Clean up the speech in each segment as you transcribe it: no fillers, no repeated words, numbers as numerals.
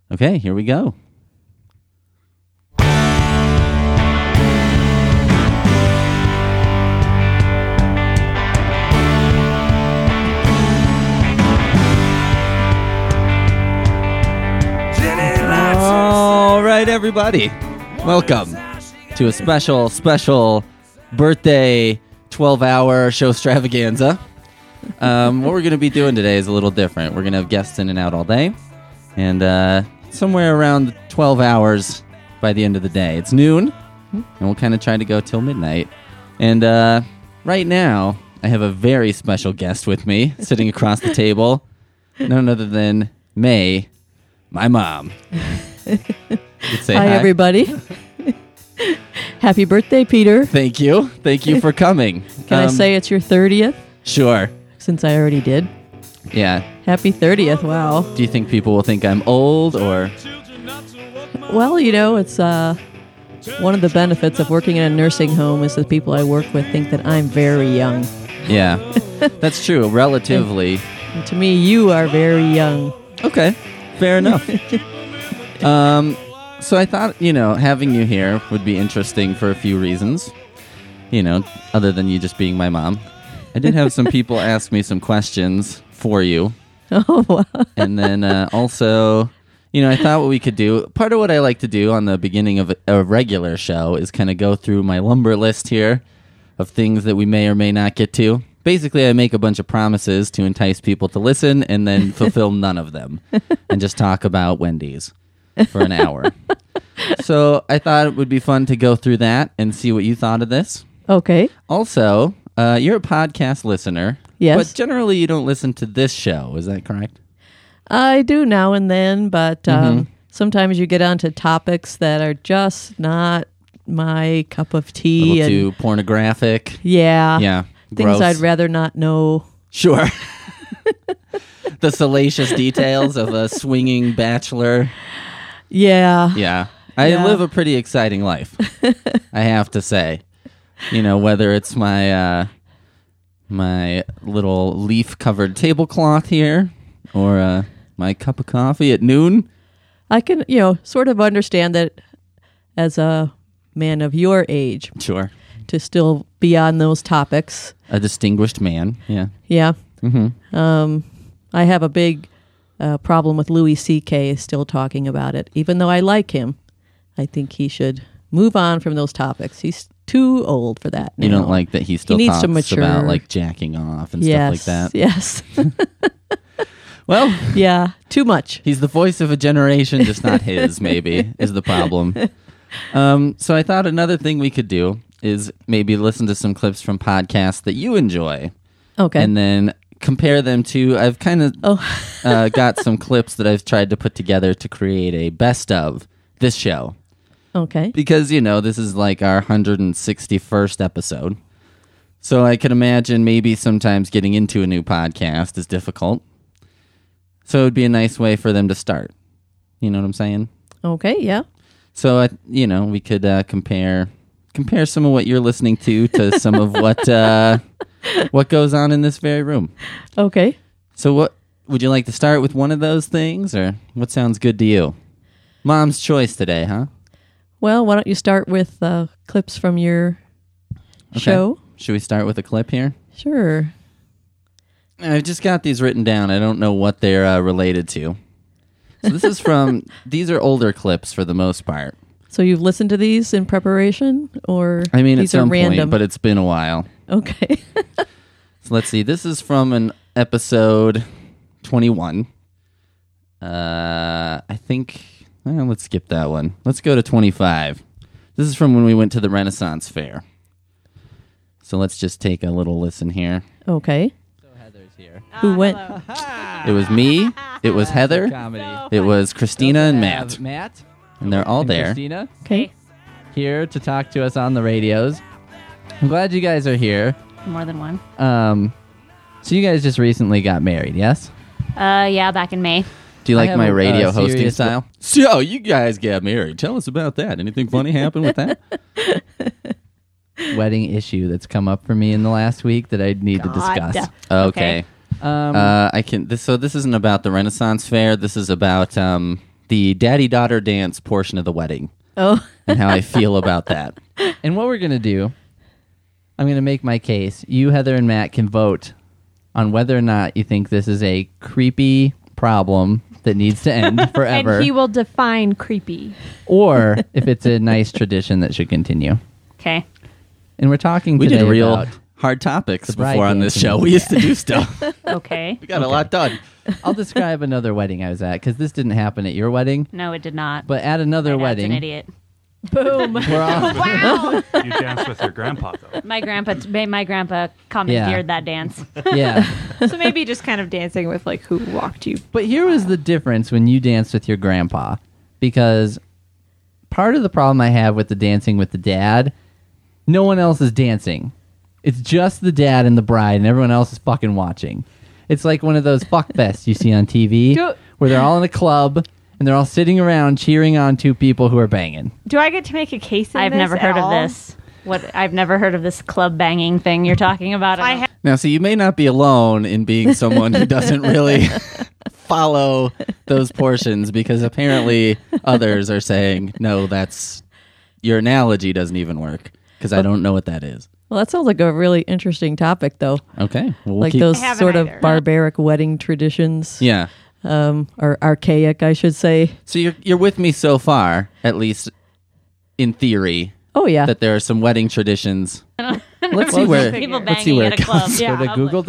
Okay, here we go. All right, everybody. Welcome to a special birthday 12-hour show extravaganza. What we're going to be doing today is a little different. We're going to have guests in and out all day. And somewhere around 12 hours by the end of the day. It's noon, and we'll kind of try to go till midnight. And right now, I have a very special guest with me sitting across the table. None other than May, my mom. Say hi, everybody. Happy birthday, Peter. Thank you. Thank you for coming. Can I say it's your 30th? Sure. Since I already did. Yeah. Happy 30th. Wow. Do you think people will think I'm old or? Well, you know, it's one of the benefits of working in a nursing home is that people I work with think that I'm very young. Yeah. That's true. Relatively. And to me, you are very young. Okay. Fair enough. So I thought, having you here would be interesting for a few reasons, other than you just being my mom. I did have some people ask me some questions for you. Oh, wow. And then also, I thought what we could do, part of what I like to do on the beginning of a regular show is kind of go through my lumber list here of things that we may or may not get to. Basically, I make a bunch of promises to entice people to listen and then fulfill none of them and just talk about Wendy's for an hour. So I thought it would be fun to go through that and see what you thought of this. Okay. Also, you're a podcast listener. Yes. But generally you don't listen to this show. Is that correct? I do now and then, but sometimes you get onto topics that are just not my cup of tea. A little too pornographic. Yeah. Yeah. Things Gross. I'd rather not know. Sure. The salacious details of a swinging bachelor. Yeah. Yeah. I live a pretty exciting life, I have to say. Whether it's my my little leaf-covered tablecloth here or my cup of coffee at noon. I can, sort of understand that as a man of your age. Sure. To still be on those topics. A distinguished man, yeah. Yeah. Mm-hmm. I have a big problem with Louis C.K. still talking about it. Even though I like him, I think he should move on from those topics. He's too old for that now. You don't like that he still needs talks to mature. about like jacking off and stuff like that? Yes. Well, yeah, too much. He's the voice of a generation, just not his, maybe, is the problem. So I thought another thing we could do is maybe listen to some clips from podcasts that you enjoy. Okay. And then compare them to, I've kind of got some clips that I've tried to put together to create a best of this show. Okay. Because, this is like our 161st episode. So I can imagine maybe sometimes getting into a new podcast is difficult. So it would be a nice way for them to start. You know what I'm saying? Okay, yeah. So, we could compare some of what you're listening to some of what goes on in this very room. Okay. So what would you like to start with, one of those things, or what sounds good to you? Mom's choice today, huh? Well, why don't you start with clips from your show? Should we start with a clip here? Sure. I've just got these written down. I don't know what they're related to. So this is these are older clips for the most part. So you've listened to these in preparation, or I mean, these at some are random? point, but it's been a while. Okay. So let's see. This is from an episode 21. I think, let's skip that one. Let's go to 25. This is from when we went to the Renaissance Fair. So let's just take a little listen here. Okay. So Heather's here. Who went? It was me. It was Heather. Comedy. It was Christina and Matt. Matt. And they're all and there. Christina Okay. here to talk to us on the radios. I'm glad you guys are here. More than one. So you guys just recently got married, yes? Yeah, back in May. Do you I like have my a radio hosting serious- style? So, you guys got married. Tell us about that. Anything funny happen with that? Wedding issue that's come up for me in the last week that I need to discuss. Okay. Okay. I can. This isn't about the Renaissance Fair. This is about the daddy-daughter dance portion of the wedding Oh, and how I feel about that. And what we're going to do, I'm going to make my case. You, Heather, and Matt can vote on whether or not you think this is a creepy problem that needs to end forever, And he will define creepy. or if it's a nice tradition that should continue. Okay. And we're talking We today did real about... hard topics the bride before on this dancing. show. We used to do stuff. Okay. We got a lot done. I'll describe another wedding I was at, because this didn't happen at your wedding, No, it did not. but at another My dad's wedding... an idiot. Boom. We're all... Wow. You dance with your grandpa, though. My grandpa commandeered that dance. Yeah. So maybe just kind of dancing with like who walked you. But here was the difference when you danced with your grandpa, because part of the problem I have with the dancing with the dad, no one else is dancing. It's just the dad and the bride, and everyone else is fucking watching. It's like one of those fuck fests you see on TV, where they're all in a club, and they're all sitting around cheering on two people who are banging. Do I get to make a case in I've this never at heard all? of this. I've never heard of this club banging thing you're talking about. I ha- Now, so you may not be alone in being someone who doesn't really follow those portions, because apparently others are saying, no, that's your analogy doesn't even work, because I don't know what that is. well, that sounds like a really interesting topic, though. Okay. Well, we'll Like keep- those I haven't sort of either. barbaric wedding traditions, Yeah. or archaic, I should say. So you're with me so far, at least in theory, Oh yeah, that there are some wedding traditions. Let's see Well, where People let's see banging where at it a club. goes. Yeah, Go to public.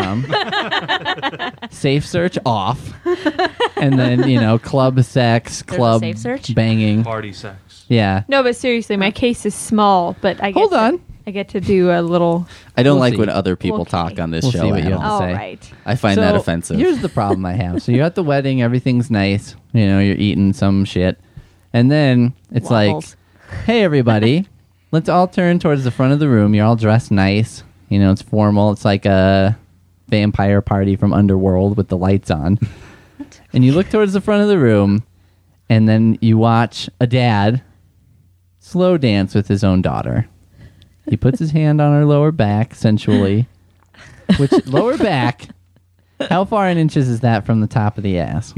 google.com, safe search off, and then, club sex, There's a club safe search? banging. Party sex. Yeah. No, but seriously, my case is small, but I get Hold to- on. I get to do a little. I don't We'll like see. when other people Okay. talk on this We'll show. see what you Adam. have to All say. right. I find So, that offensive. Here's the problem I have. So you're at the wedding, everything's nice. You're eating some shit. And then it's Waffles. like, hey, everybody, let's all turn towards the front of the room. You're all dressed nice. It's formal. It's like a vampire party from Underworld with the lights on. And you look towards the front of the room, and then you watch a dad slow dance with his own daughter. He puts his hand on her lower back sensually. Which, lower back, how far in inches is that from the top of the ass?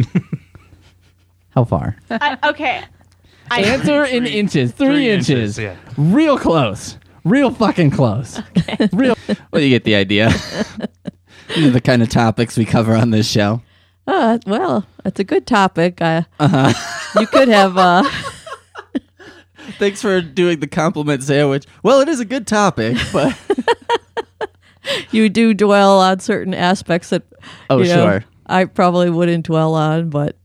How far? Okay. Answer in inches. 3 inches. Yeah. Real close. Real fucking close. Real. Well, you get the idea. These are the kind of topics we cover on this show. well, it's a good topic. You could have. Thanks for doing the compliment sandwich. Well, it is a good topic, but You do dwell on certain aspects that. Oh, you know, sure. I probably wouldn't dwell on, but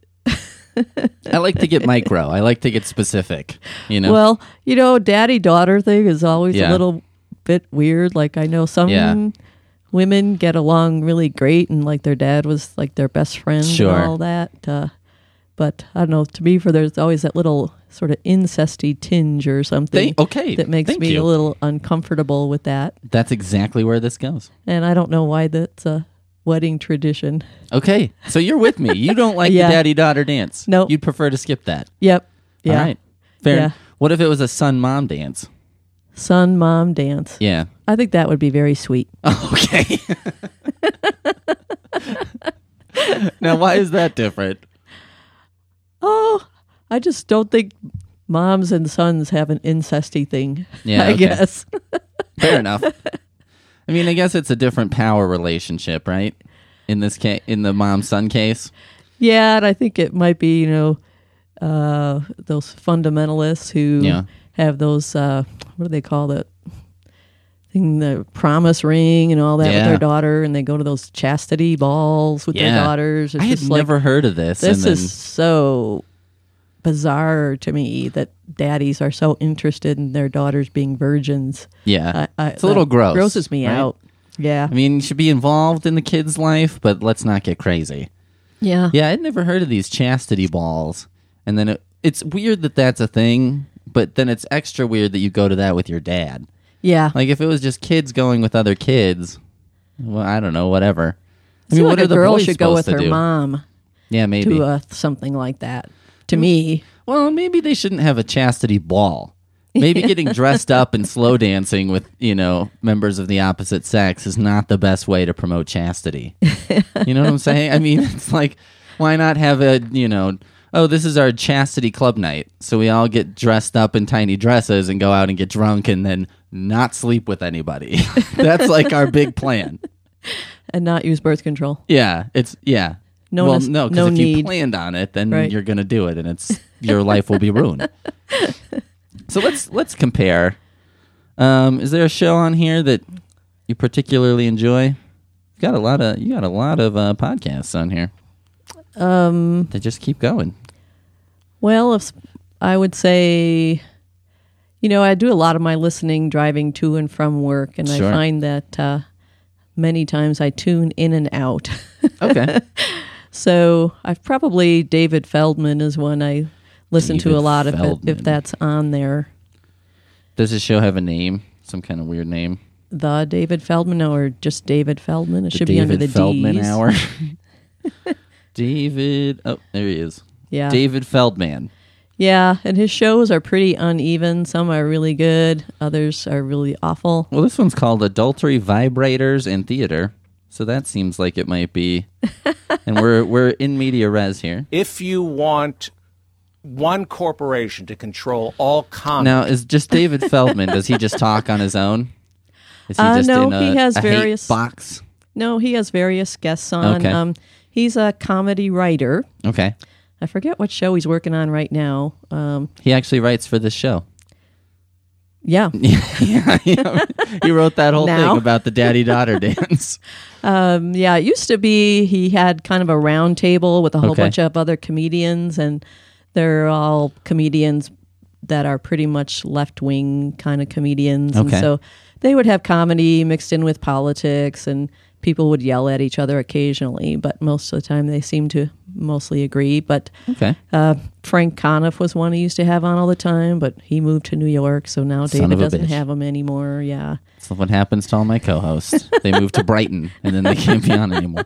I like to get micro. I like to get specific. well, daddy-daughter thing is always Yeah. a little bit weird. Like I know some Yeah. women get along really great, and like their dad was like their best friend Sure. and all that. But I don't know. To me, there's always that little sort of incesty tinge or something. Okay, that makes thank me you. a little uncomfortable with that, That's exactly where this goes. and I don't know why that's a wedding tradition. Okay, so you're with me. You don't like Yeah. the daddy-daughter dance. Nope. You'd prefer to skip that. Yep. Yeah. All right. Fair. Yeah. What if it was a son-mom dance? Son mom dance. Yeah. I think that would be very sweet. Okay. Now, why is that different? Oh, I just don't think moms and sons have an incesty thing. Yeah, I okay. guess. Fair enough. I mean, I guess it's a different power relationship, right? In this case, in the mom-son case. Yeah, and I think it might be, those fundamentalists who Yeah. have those, what do they call that thing, the promise ring and all that with Yeah. their daughter, and they go to those chastity balls with their daughters. It's I had just like, never heard of this. this and then, is so bizarre to me that daddies are so interested in their daughters being virgins. yeah, I, it's a little that gross. Grosses me right? out. Yeah. I mean, you should be involved in the kid's life, but let's not get crazy. Yeah. Yeah, I'd never heard of these chastity balls. And then it's weird that that's a thing, but then it's extra weird that you go to that with your dad. Yeah. Like, if it was just kids going with other kids, well, I don't know, whatever. I feel like what are a the girl boys should go with supposed to her do? mom Yeah, maybe. to something like that. To me. Well, maybe they shouldn't have a chastity ball. Maybe getting dressed up and slow dancing with, members of the opposite sex is not the best way to promote chastity. You know what I'm saying? I mean, it's like, why not have a, oh, this is our chastity club night. So we all get dressed up in tiny dresses and go out and get drunk and then not sleep with anybody. That's like our big plan. And not use birth control. Yeah, No, well, nes- no, because no if you need. planned on it, then Right. you're going to do it, and it's your life will be ruined. So let's compare. Is there a show on here that you particularly enjoy? You got a lot of podcasts on here. They just keep going. Well, if I would say, I do a lot of my listening driving to and from work, and Sure. I find that many times I tune in and out. Okay. So I've probably David Feldman is one I listen to David a lot of it, Feldman. if that's on there. Does this show have a name? Some kind of weird name? The David Feldman or just David Feldman? It The should be under the David Feldman D's. Hour. David. Oh, there he is. Yeah. David Feldman. Yeah, and his shows are pretty uneven. Some are really good, others are really awful. Well, this one's called Adultery, Vibrators, and Theater. So that seems like it might be. And we're in media res here. If you want one corporation to control all comedy, Now, is just David Feldman, does he just talk on his own? Is he just no, in a, he has a hate various- box? No, he has various guests on. Okay. He's a comedy writer. Okay. I forget what show he's working on right now. He actually writes for this show. Yeah. Yeah, he wrote that whole Now? thing about the daddy-daughter dance. Yeah, it used to be he had kind of a round table with a whole Okay. bunch of other comedians, and they're all comedians that are pretty much left-wing kind of comedians. Okay. And so they would have comedy mixed in with politics, and people would yell at each other occasionally, but most of the time they seem to mostly agree. But Okay. Frank Conniff was one he used to have on all the time, but he moved to New York, so now Son David of a doesn't bitch. have him anymore. Yeah. That's what happens to all my co-hosts. They move to Brighton, and then they can't be on anymore.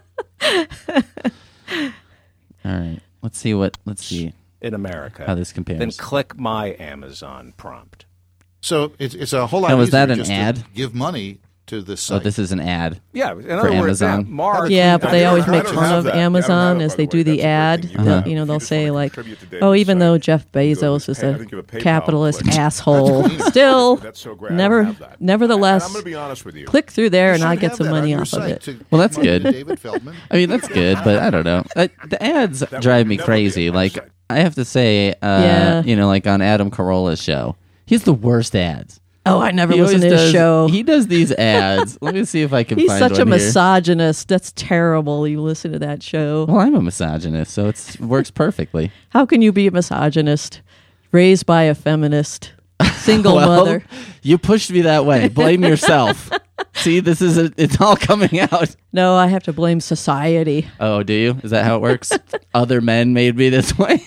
All right. Let's see in America, how this compares. then click my Amazon prompt. So it's a whole lot Now, was easier that an just ad? to give money to this So site. this is an ad. Yeah, in other words, Amazon? that Mark. Yeah, but they always I make don't fun have of that. I don't have Amazon that, as by they the do way. the That's a ad. great thing. They'll- If you they'll just say wanna like, contribute to "Oh, David's even site, though Jeff you go to Bezos his is pay- I a think you have a PayPal capitalist click. asshole, That's still, That's so great. I don't have that. And nevertheless, I'm going to be honest with you. click through there You and I'll should get have some that on money your off of site it. to Well, that's give money to good. David Feldman. I mean, that's good, but I don't know. The ads drive me that would be crazy. a Like, website. I have to say, Yeah. like on Adam Carolla's show, he's the worst ads. Oh, I never He listened to always his does- show. He does these ads. Let me see if I can He's find such a one here. misogynist. That's terrible. You listen to that show. Well, I'm a misogynist, so it works perfectly. How can you be a misogynist? Raised by a feminist, single Well, mother. You pushed me that way. Blame yourself. See, it's all coming out. No, I have to blame society. Oh, do you? Is that how it works? Other men made me this way?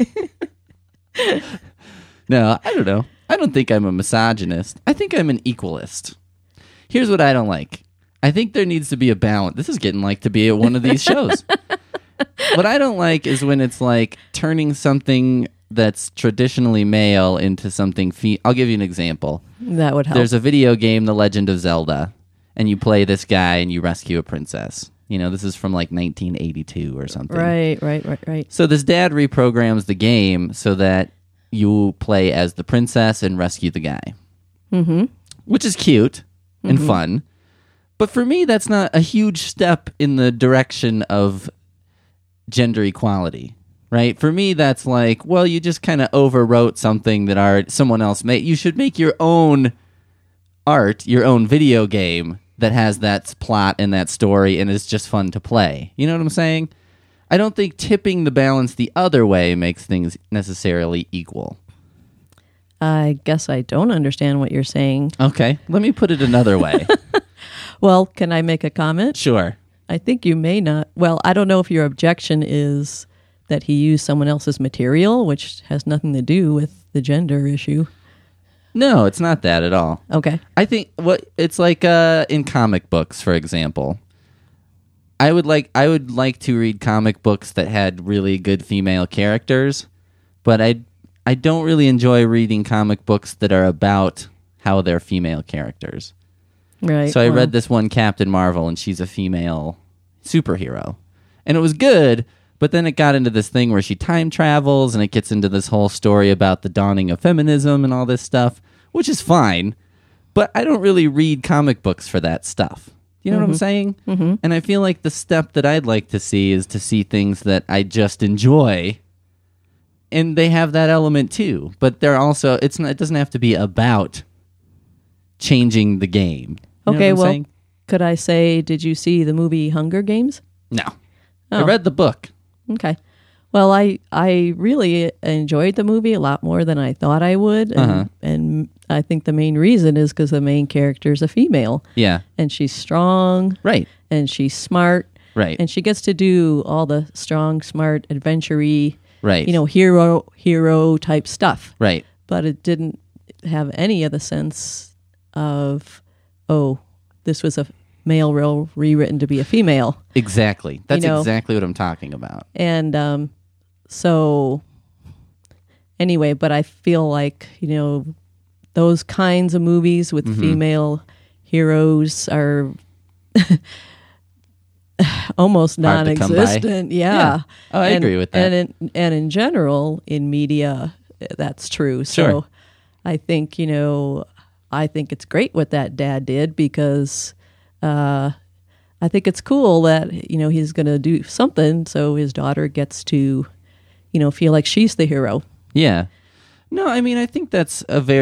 No, I don't know. I don't think I'm a misogynist. I think I'm an equalist. Here's what I don't like. I think there needs to be a balance. This is getting like to be at one of these shows. What I don't like is when it's like turning something that's traditionally male into something I'll give you an example. That would help. There's a video game, The Legend of Zelda, and you play this guy and you rescue a princess. This is from like 1982 or something. Right. So this dad reprograms the game so that you play as the princess and rescue the guy. Mm-hmm. Which is cute and fun. But for me, that's not a huge step in the direction of gender equality, right? For me, that's like, well, you just kind of overwrote something that someone else made. You should make your own art, your own video game that has that plot and that story and is just fun to play. You know what I'm saying? I don't think tipping the balance the other way makes things necessarily equal. I guess I don't understand what you're saying. Okay, let me put it another way. Well, can I make a comment? Sure. I think you may not. Well, I don't know if your objection is that he used someone else's material, which has nothing to do with the gender issue. No, it's not that at all. Okay. I think it's like in comic books, for example. I would like to read comic books that had really good female characters, but I don't really enjoy reading comic books that are about how they're female characters. Right. So I well, read this one Captain Marvel, and she's a female superhero, and it was good, But then it got into this thing where she time travels, and it gets into this whole story about the dawning of feminism and all this stuff, which is fine. But I don't really read comic books for that stuff. You know what I'm saying? Mm-hmm. And I feel like the step that I'd like to see is to see things that I just enjoy, and they have that element too. But they're also it doesn't have to be about changing the game. You know Okay, what I'm well, saying? could I say, did you see the movie Hunger Games? No. I Oh. read the book. Okay. Well, I really enjoyed the movie a lot more than I thought I would. And I think the main reason is because the main character is a female. Yeah. And she's strong. Right. And she's smart. Right. And she gets to do all the strong, smart, adventure-y, Right. hero type stuff. Right. But it didn't have any of the sense of, this was a male role rewritten to be a female. Exactly. That's You know. exactly what I'm talking about. And so anyway, but I feel like, those kinds of movies with female heroes are almost Hard to come by. non-existent. Yeah. Oh, I agree with that. And in general, in media, that's true. Sure. So I think, I think it's great what that dad did because I think it's cool that, he's going to do something so his daughter gets to, feel like she's the hero. Yeah. No, I mean, I think that's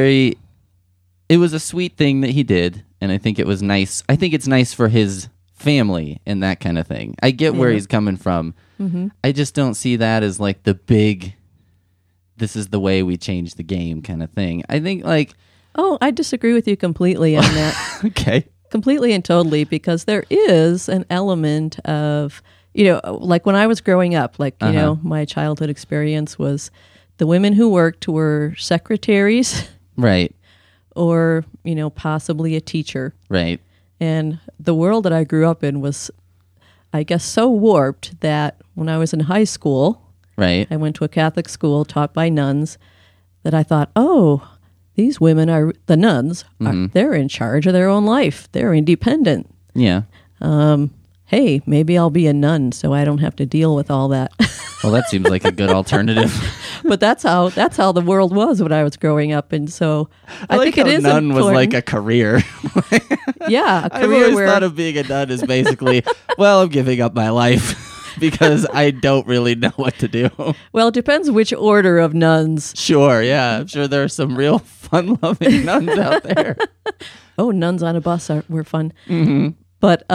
it was a sweet thing that he did, and I think it was nice. I think it's nice for his family and that kind of thing. I get where he's coming from. Mm-hmm. I just don't see that as like the big, this is the way we change the game kind of thing. I think like... Oh, I disagree with you completely on that. Okay. Completely and totally, because there is an element of, like when I was growing up, like, my childhood experience was the women who worked were secretaries. Right. Or, possibly a teacher. Right. And the world that I grew up in was, I guess, so warped that when I was in high school, right, I went to a Catholic school taught by nuns, that I thought, these women are, the nuns, they're in charge of their own life. They're independent. Yeah. Hey, maybe I'll be a nun so I don't have to deal with all that. Well, that seems like a good alternative. But that's how the world was when I was growing up, and so I like think it how is nun was like important. a career. Yeah, a I've career always where thought of being a nun as basically, well, I'm giving up my life because I don't really know what to do. well, it depends which order of nuns. Sure, yeah, I'm sure there are some real fun-loving nuns out there. Oh, nuns on a bus were fun. Mm-hmm. But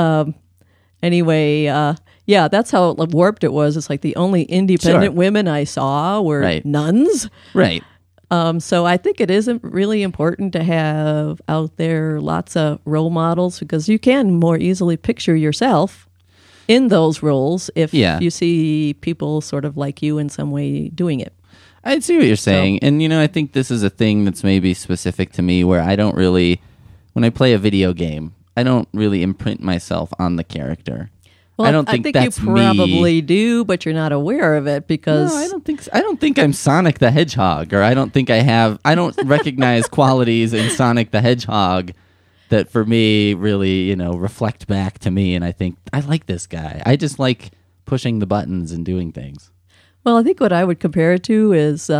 anyway, yeah, that's how warped it was. It's like the only independent Sure. women I saw were Right. nuns. Right. So I think it is really important to have out there lots of role models because you can more easily picture yourself in those roles if Yeah. you see people sort of like you in some way doing it. I see what you're saying. And, I think this is a thing that's maybe specific to me where I don't really, when I play a video game, I don't really imprint myself on the character. Well, I don't think that's you probably me. do, but you're not aware of it because No, I don't think so. I don't think I'm Sonic the Hedgehog, or I don't think I don't recognize qualities in Sonic the Hedgehog that for me really, reflect back to me, and I think I like this guy. I just like pushing the buttons and doing things. Well, I think what I would compare it to is,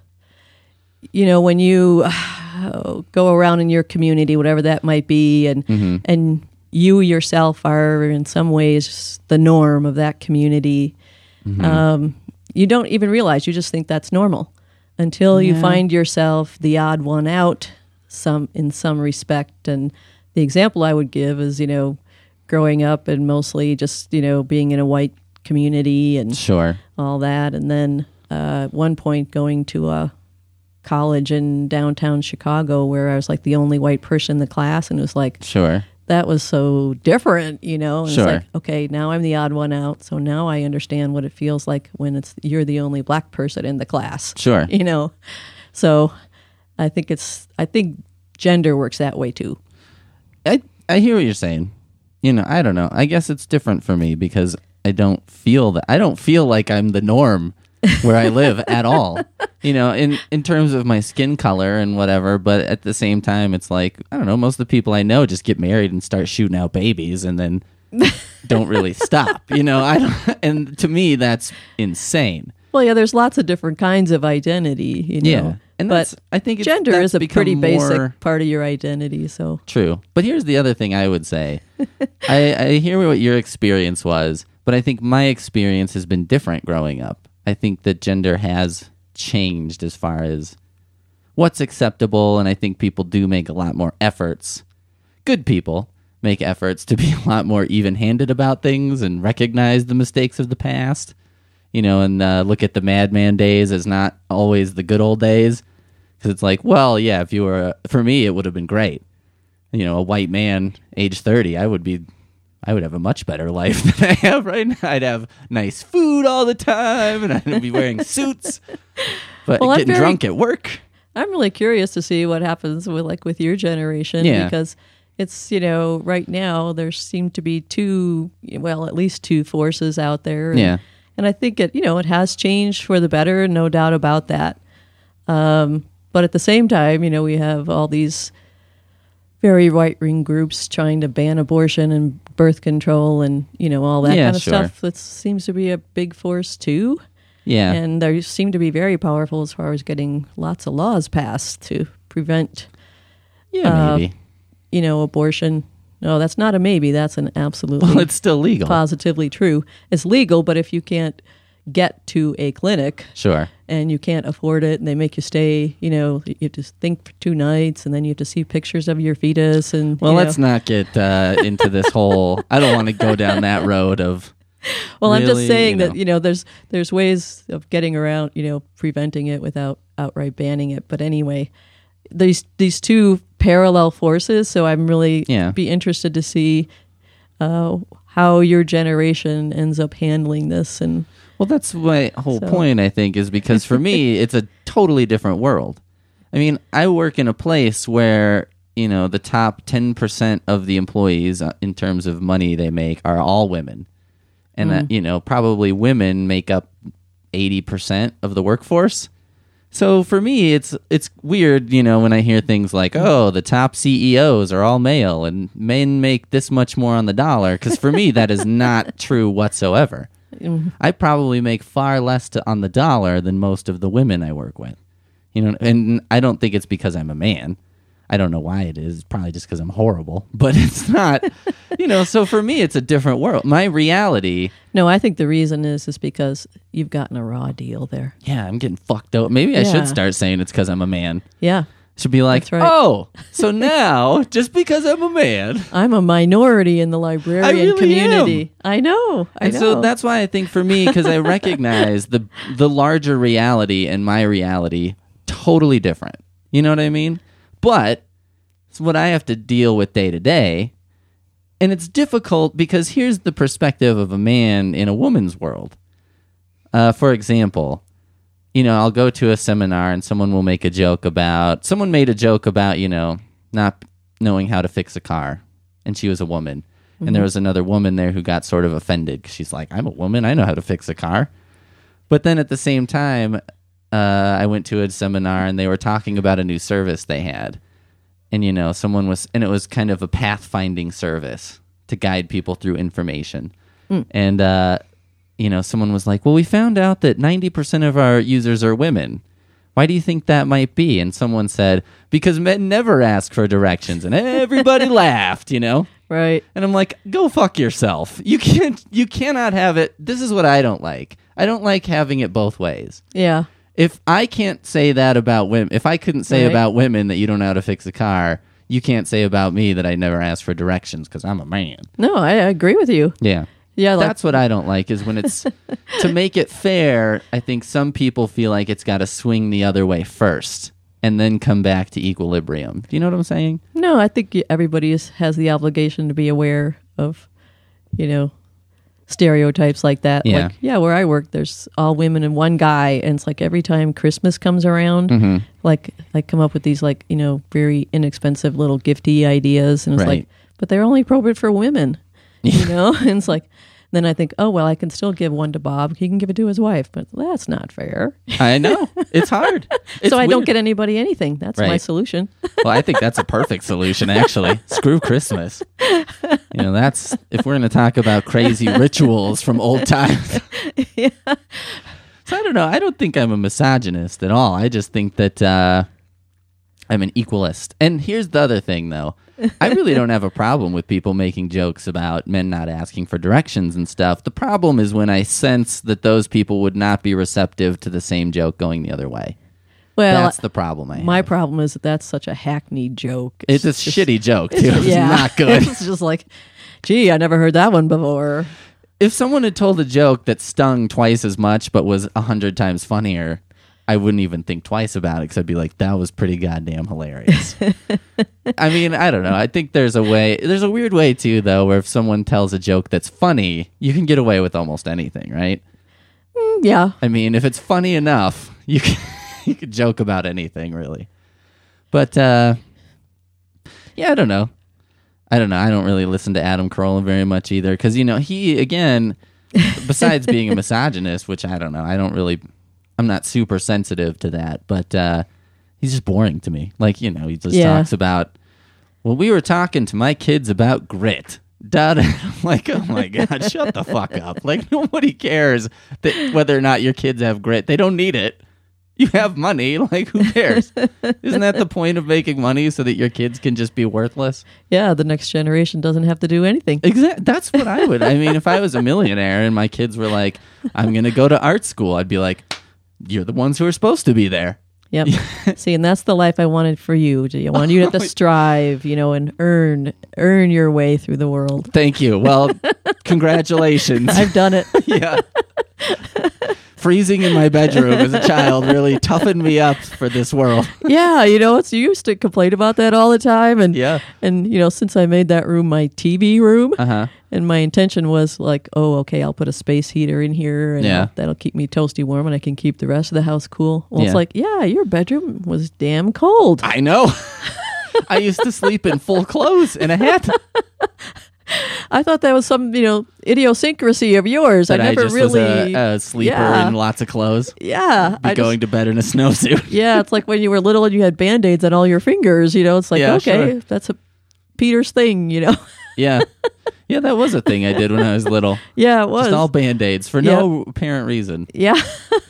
when you go around in your community, whatever that might be, and you yourself are in some ways the norm of that community. You don't even realize, you just think that's normal until you find yourself the odd one out in some respect. And the example I would give is, growing up and mostly just, being in a white community and Sure. all that. And then at one point going to a college in downtown Chicago where I was like the only white person in the class. And it was like, Sure. that was so different, And Sure. it's like, okay, now I'm the odd one out. So now I understand what it feels like when you're the only black person in the class. Sure. So I think gender works that way too. I hear what you're saying. I don't know. I guess it's different for me because I don't feel that. I don't feel like I'm the norm where I live at all. In terms of my skin color and whatever, but at the same time it's like, I don't know, most of the people I know just get married and start shooting out babies and then don't really stop. I don't, and to me, that's insane. Well, yeah, there's lots of different kinds of identity, Yeah. And but I think gender that's is a become pretty more basic part of your identity. So true. But here's the other thing I would say. I hear what your experience was, but I think my experience has been different growing up. I think that gender has changed as far as what's acceptable, and I think people do make a lot more efforts. Good people make efforts to be a lot more even-handed about things and recognize the mistakes of the past. And look at the madman days as not always the good old days. Because it's like, well, yeah, if you were, for me, it would have been great. A white man, age 30, I would have a much better life than I have right now. I'd have nice food all the time, and I'd be wearing suits, but getting drunk at work. I'm really curious to see what happens with your generation, because it's, right now there seem to be at least two forces out there. And I think it has changed for the better, no doubt about that. But at the same time, we have all these very right-wing groups trying to ban abortion and birth control and, all that kind of stuff. That seems to be a big force too. Yeah. And they seem to be very powerful as far as getting lots of laws passed to prevent, maybe. Abortion. No, that's not a maybe. That's an absolutely. Well, it's still legal. Positively true. It's legal, but if you can't get to a clinic, sure, and you can't afford it, and they make you stay, you have to think for 2 nights, and then you have to see pictures of your fetus. And let's not get into this whole. I don't want to go down that road of. Well, I'm just saying that there's ways of getting around, preventing it without outright banning it. But anyway, these two parallel forces. So I'm really be interested to see how your generation ends up handling this. And well, that's my whole point. I think is because for me, it's a totally different world. I mean, I work in a place where the top 10% of the employees in terms of money they make are all women. And, probably women make up 80% of the workforce. So for me, it's weird, when I hear things like, oh, the top CEOs are all male and men make this much more on the dollar. Because for me, that is not true whatsoever. I probably make far less on the dollar than most of the women I work with. And I don't think it's because I'm a man. I don't know why it is. It's probably just because I'm horrible. But it's not, so for me, it's a different world. My reality. No, I think the reason is because you've gotten a raw deal there. Yeah, I'm getting fucked up. Maybe I should start saying it's because I'm a man. Yeah. Should be like, right. Oh, so now, just because I'm a man. I'm a minority in the librarian community. Am. I know. So that's why I think for me, because I recognize the larger reality and my reality, totally different. You know what I mean? But it's what I have to deal with day to day. And it's difficult because here's the perspective of a man in a woman's world. For example, I'll go to a seminar and someone will make a joke about, not knowing how to fix a car. And she was a woman. Mm-hmm. And there was another woman there who got sort of offended because she's like, I'm a woman. I know how to fix a car. But then at the same time, I went to a seminar and they were talking about a new service they had. And, and it was kind of a pathfinding service to guide people through information. And, someone was like, well, we found out that 90% of our users are women. Why do you think that might be? And someone said, because men never ask for directions. And everybody laughed, Right. And I'm like, go fuck yourself. You cannot have it. This is what I don't like. I don't like having it both ways. Yeah. If I can't say that about women, if I couldn't say about women that you don't know how to fix a car, you can't say about me that I never ask for directions because I'm a man. No, I agree with you. Yeah. Yeah, that's what I don't like is when it's to make it fair. I think some people feel like it's got to swing the other way first and then come back to equilibrium. Do you know what I'm saying? No, I think everybody has the obligation to be aware of, stereotypes like that. Yeah. Like, where I work, there's all women and one guy, and it's like every time Christmas comes around, like I come up with these very inexpensive little gifty ideas, and it's like, but they're only appropriate for women, and it's like, Then I think, oh, well, I can still give one to Bob. He can give it to his wife, but that's not fair. I know. It's hard. It's So I don't weird. get anybody anything. That's my Right. solution. Well, I think that's a perfect solution, actually. Screw Christmas. That's if we're going to talk about crazy rituals from old times. Yeah. So I don't know. I don't think I'm a misogynist at all. I just think that I'm an equalist. And here's the other thing, though. I really don't have a problem with people making jokes about men not asking for directions and stuff. The problem is when I sense that those people would not be receptive to the same joke going the other way. Well, That's the problem I have. my problem is that that's such a hackneyed joke. It's a just- shitty joke, too. It's yeah. not good. It's just like, gee, I never heard that one before. If someone had told a joke that stung twice as much but was 100 times funnier, I wouldn't even think twice about it because I'd be like, that was pretty goddamn hilarious. I mean, I don't know. I think there's a weird way too, though, where if someone tells a joke that's funny, you can get away with almost anything, right? Yeah. I mean, if it's funny enough, you can joke about anything, really. But, yeah, I don't know. I don't really listen to Adam Carolla very much either because, he, again, besides being a misogynist, which I don't know, I'm not super sensitive to that, but he's just boring to me. Like, he just talks about, well, we were talking to my kids about grit. I'm like, oh my God, shut the fuck up. Like, nobody cares whether or not your kids have grit. They don't need it. You have money. Like, who cares? Isn't that the point of making money so that your kids can just be worthless? Yeah, the next generation doesn't have to do anything. Exactly. That's what I would. I mean, if I was a millionaire and my kids were like, I'm going to go to art school, I'd be like, you're the ones who are supposed to be there. Yep. See, and that's the life I wanted for you. I wanted you to strive, and earn your way through the world. Thank you. Well, congratulations. I've done it. Yeah. Freezing in my bedroom as a child really toughened me up for this world. Yeah, you used to complain about that all the time, and Yeah. and since I made that room my TV room, Uh-huh. and my intention was like, oh, okay, I'll put a space heater in here, and Yeah. that'll keep me toasty warm, and I can keep the rest of the house cool. Well, Yeah. it's like, yeah, your bedroom was damn cold. I know. I used to sleep in full clothes and a hat. I thought that was some, idiosyncrasy of yours. That I never just really, was a sleeper Yeah. in lots of clothes. yeah, Be going to bed in a snowsuit. yeah, it's like when you were little and you had Band-Aids on all your fingers. It's like, Yeah, okay, sure. that's a Peter's thing. Yeah. Yeah, that was a thing I did when I was little. Yeah, it was. Just all Band-Aids for no apparent reason. Yeah.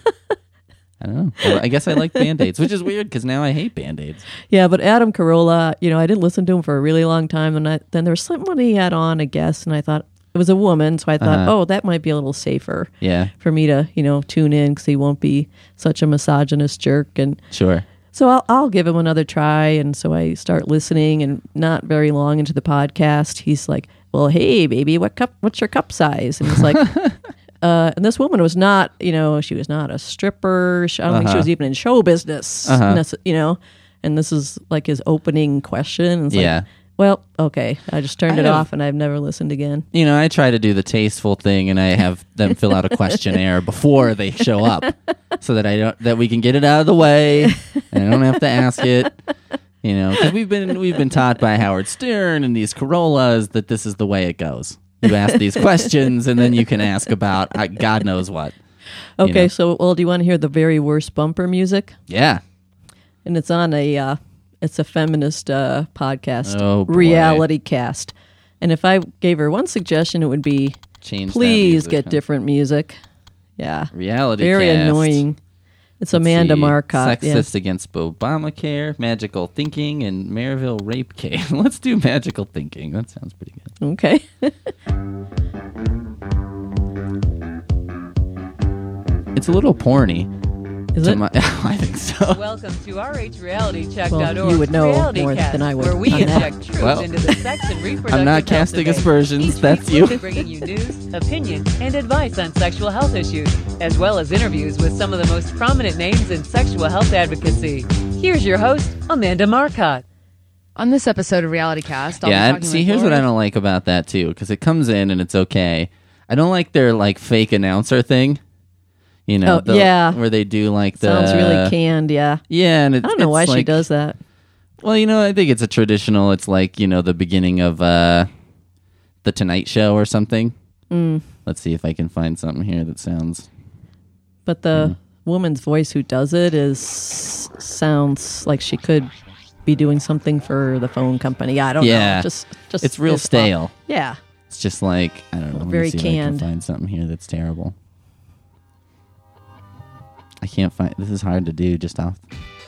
I don't know. Well, I guess I like Band-Aids, which is weird because now I hate Band-Aids. Yeah, but Adam Carolla, I didn't listen to him for a really long time, and then there was someone he had on, I guess, and I thought it was a woman, so I thought, Uh-huh. oh, that might be a little safer Yeah, for me to, tune in because he won't be such a misogynist jerk, and sure. so I'll give him another try, and so I start listening, and not very long into the podcast, he's like, well, hey, baby, what's your cup size? And it's like... and this woman was not, she was not a stripper. I don't think she was even in show business, and this is like his opening question. And it's Yeah. like, well, okay. I just turned I it have- off and I've never listened again. I try to do the tasteful thing, and I have them fill out a questionnaire before they show up, so that we can get it out of the way, and I don't have to ask it. Because we've been taught by Howard Stern and these Corollas that this is the way it goes. You ask these questions, and then you can ask about God knows what. Okay, so, do you want to hear the very worst bumper music? Yeah. And it's on it's a feminist podcast, Oh, boy. Reality Cast. And if I gave her one suggestion, it would be, Change that please music, get huh? different music. Yeah. Reality Very Cast. annoying. It's Let's Amanda see. Marcotte. Sexist against Obamacare, magical thinking, and Maryville rape case. Let's do magical thinking. That sounds pretty good. Okay. It's a little porny. Is to it? I think so. Welcome to RHRealityCheck.org. Well, you would know Reality more Cast, than I would where we on that. inject truth Well, into the sex and reproductive I'm not health casting debate. aspersions. Each That's week you. we'll be bringing you news, opinion, and advice on sexual health issues, as well as interviews with some of the most prominent names in sexual health advocacy. Here's your host, Amanda Marcotte. On this episode of Reality Cast, I'll be Yeah, talking see, with here's what Lori. I don't like about that, too, because it comes in and it's okay. I don't like their, fake announcer thing. Oh, yeah. Where they do, the... Sounds really canned, yeah. Yeah, and I don't know why she does that. Well, I think it's a traditional, it's the beginning of The Tonight Show or something. Let's see if I can find something here that sounds. But the woman's voice who does it sounds like she could be doing something for the phone company. I don't know. Just it's real stale. Yeah. It's just like, I don't know. Let me Very see if I can canned. find something here that's terrible. I can't find. This is hard to do just off.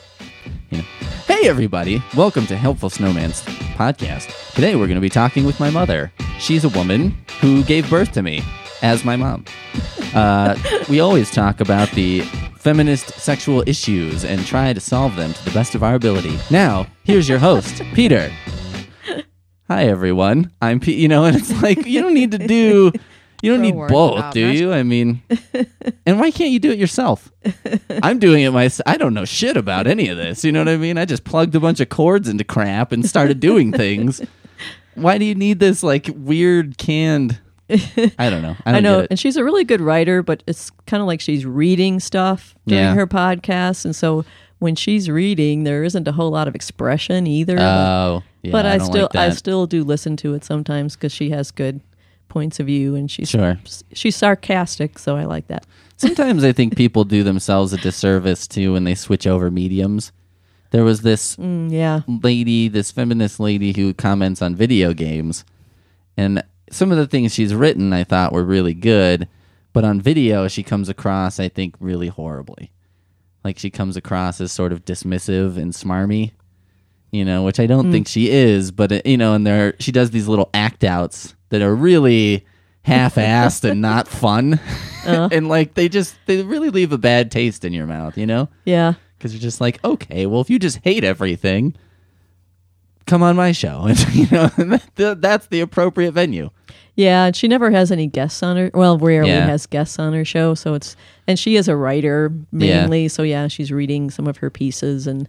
Hey everybody, welcome to Helpful Snowman's podcast. Today we're going to be talking with my mother. She's a woman who gave birth to me as my mom. We always talk about the feminist sexual issues and try to solve them to the best of our ability. Now, here's your host, Peter. Hi everyone, I'm Pete. And it's like, you don't need need both, do you? I mean, and why can't you do it yourself? I'm doing it myself. I don't know shit about any of this. You know what I mean? I just plugged a bunch of chords into crap and started doing things. Why do you need this like weird canned? I don't know. I know. And she's a really good writer, but it's kind of like she's reading stuff during her podcast. And so when she's reading, there isn't a whole lot of expression either. Oh, yeah. But I still do listen to it sometimes because she has good points of view and she's sarcastic, so I like that. Sometimes I think people do themselves a disservice too when they switch over mediums. There was this lady, this feminist lady who comments on video games, and some of the things she's written I thought were really good, but on video she comes across, I think, really horribly. Like she comes across as sort of dismissive and smarmy, which I don't think she is, but and she does these little act outs that are really half-assed and not fun. And like they really leave a bad taste in your mouth, Yeah. Because you're just like, okay, well, if you just hate everything, come on my show. And that's the appropriate venue. Yeah, and she never has any guests on her. Well, rarely has guests on her show. So and she is a writer mainly. So yeah, she's reading some of her pieces and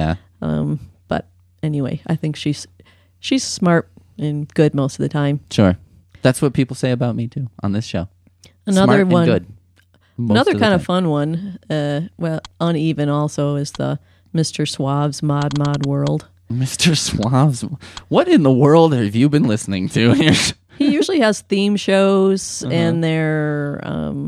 but anyway, I think she's smart and good most of the time. Sure, that's what people say about me too on this show. Another smart one, and good. Another kind of fun one. Uneven also is the Mr. Suave's Mod World. Mr. Suave's. What in the world have you been listening to here? He usually has theme shows, and they're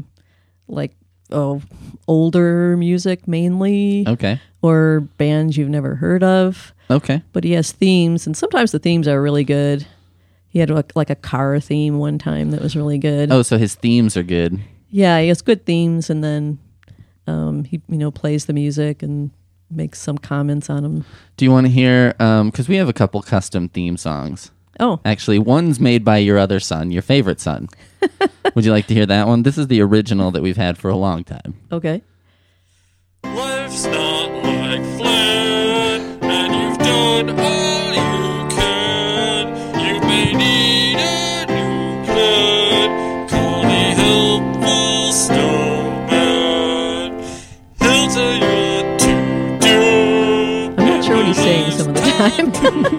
older music mainly. Okay. Or bands you've never heard of. Okay. But he has themes, and sometimes the themes are really good. He had like a car theme one time that was really good. Oh, so his themes are good. Yeah, he has good themes, and then he plays the music and makes some comments on them. Do you want to hear? Because we have a couple custom theme songs. Oh, actually, one's made by your other son, your favorite son. Would you like to hear that one? This is the original that we've had for a long time. Okay. Life's not like Flint, and you've done all you can. You may need a new plan. Call the Helpful Snowman. He'll tell you what to do. I'm not sure what he's saying some of the time.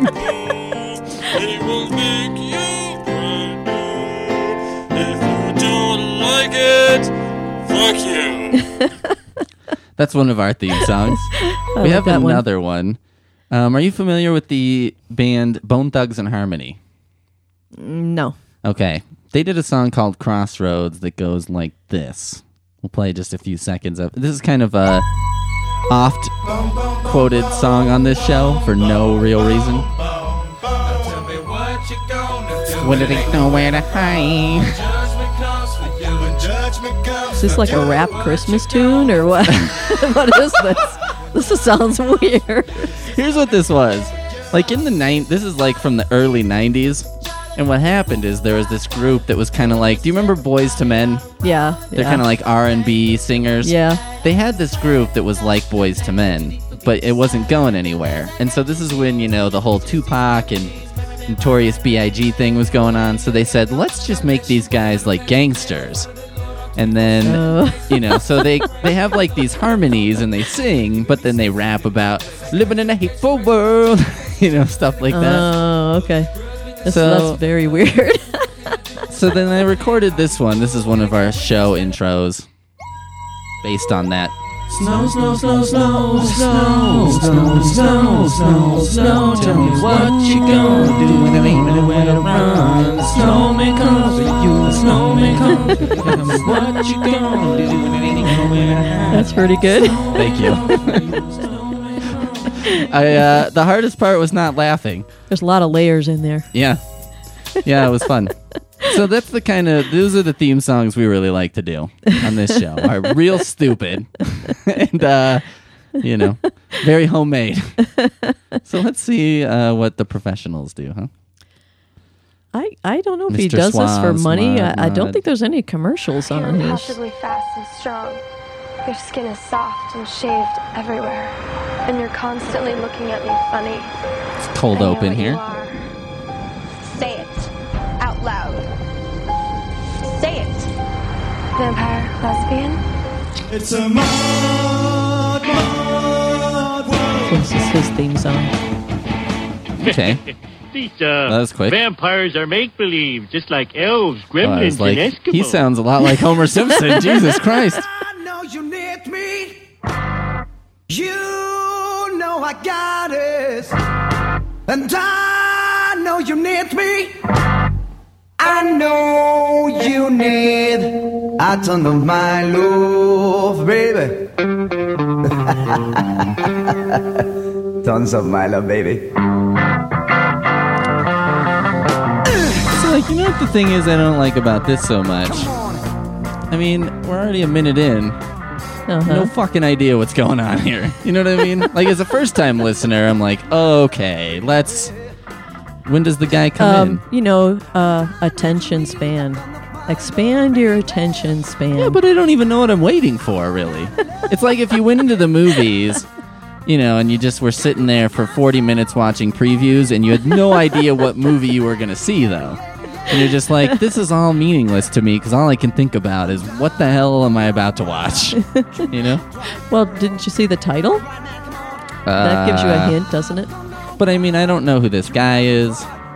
He will make you brand new. If you don't like it, fuck you. That's one of our theme songs. We have another one. Are you familiar with the band Bone Thugs and Harmony? No. Okay. They did a song called Crossroads that goes like this. We'll play just a few seconds of. This is kind of a oft-quoted song on this show for no real reason. When it ain't nowhere to hide. Is this like a rap Christmas tune or what? What is this? This sounds weird. Here's what this was. Like in the this is like from the early 90s. And what happened is there was this group that was kind of like, do you remember Boyz II Men? Yeah. They're kind of like R&B singers. Yeah. They had this group that was like Boyz II Men, but it wasn't going anywhere. And so this is when, the whole Tupac and Notorious B.I.G. thing was going on. So they said, let's just make these guys like gangsters. And then, so they have like these harmonies and they sing, but then they rap about living in a hateful world, stuff like that. Oh, okay. That's very weird. So then I recorded this one. This is one of our show intros based on that Snow, snow, snow, snow, snow, snow, snow, snow, snow. Tell me what you gonna do when there ain't nowhere to run. Snowman comes for you, snowman comes for you. Tell me what you gonna do when there ain't nowhere to run. That's pretty good. Thank you. The hardest part was not laughing. There's a lot of layers in there. Yeah, it was fun. So that's the those are the theme songs we really like to do on this show. Are real stupid and very homemade. So let's see what the professionals do, huh? I don't know if he Mr. does this for Swaz, money. I don't Mud. think there's any commercials on You're his. impossibly fast and strong. Your skin is soft and shaved everywhere. And you're constantly looking at me funny. It's cold I know open what you here. are. Say it out loud. Say it. Vampire lesbian. It's a mud world. This is his theme song. Okay. That was quick. Vampires are make-believe, just like elves, gremlins, Like, and Eskimos. he sounds a lot like Homer Simpson. Jesus Christ. I know you need me. You know I got it. And I know you need me. I know you need a ton of my love, baby. Tons of my love, baby. So, you know what the thing is I don't like about this so much? I mean, we're already a minute in. No fucking idea what's going on here. You know what I mean? Like, as a first-time listener, I'm like, okay, when does the guy come in? Attention span. Expand your attention span. Yeah, but I don't even know what I'm waiting for, really. It's like if you went into the movies, and you just were sitting there for 40 minutes watching previews, and you had no idea what movie you were going to see, though. And you're just like, this is all meaningless to me, because all I can think about is, what the hell am I about to watch? Well, didn't you see the title? That gives you a hint, doesn't it? But I mean, I don't know who this guy is.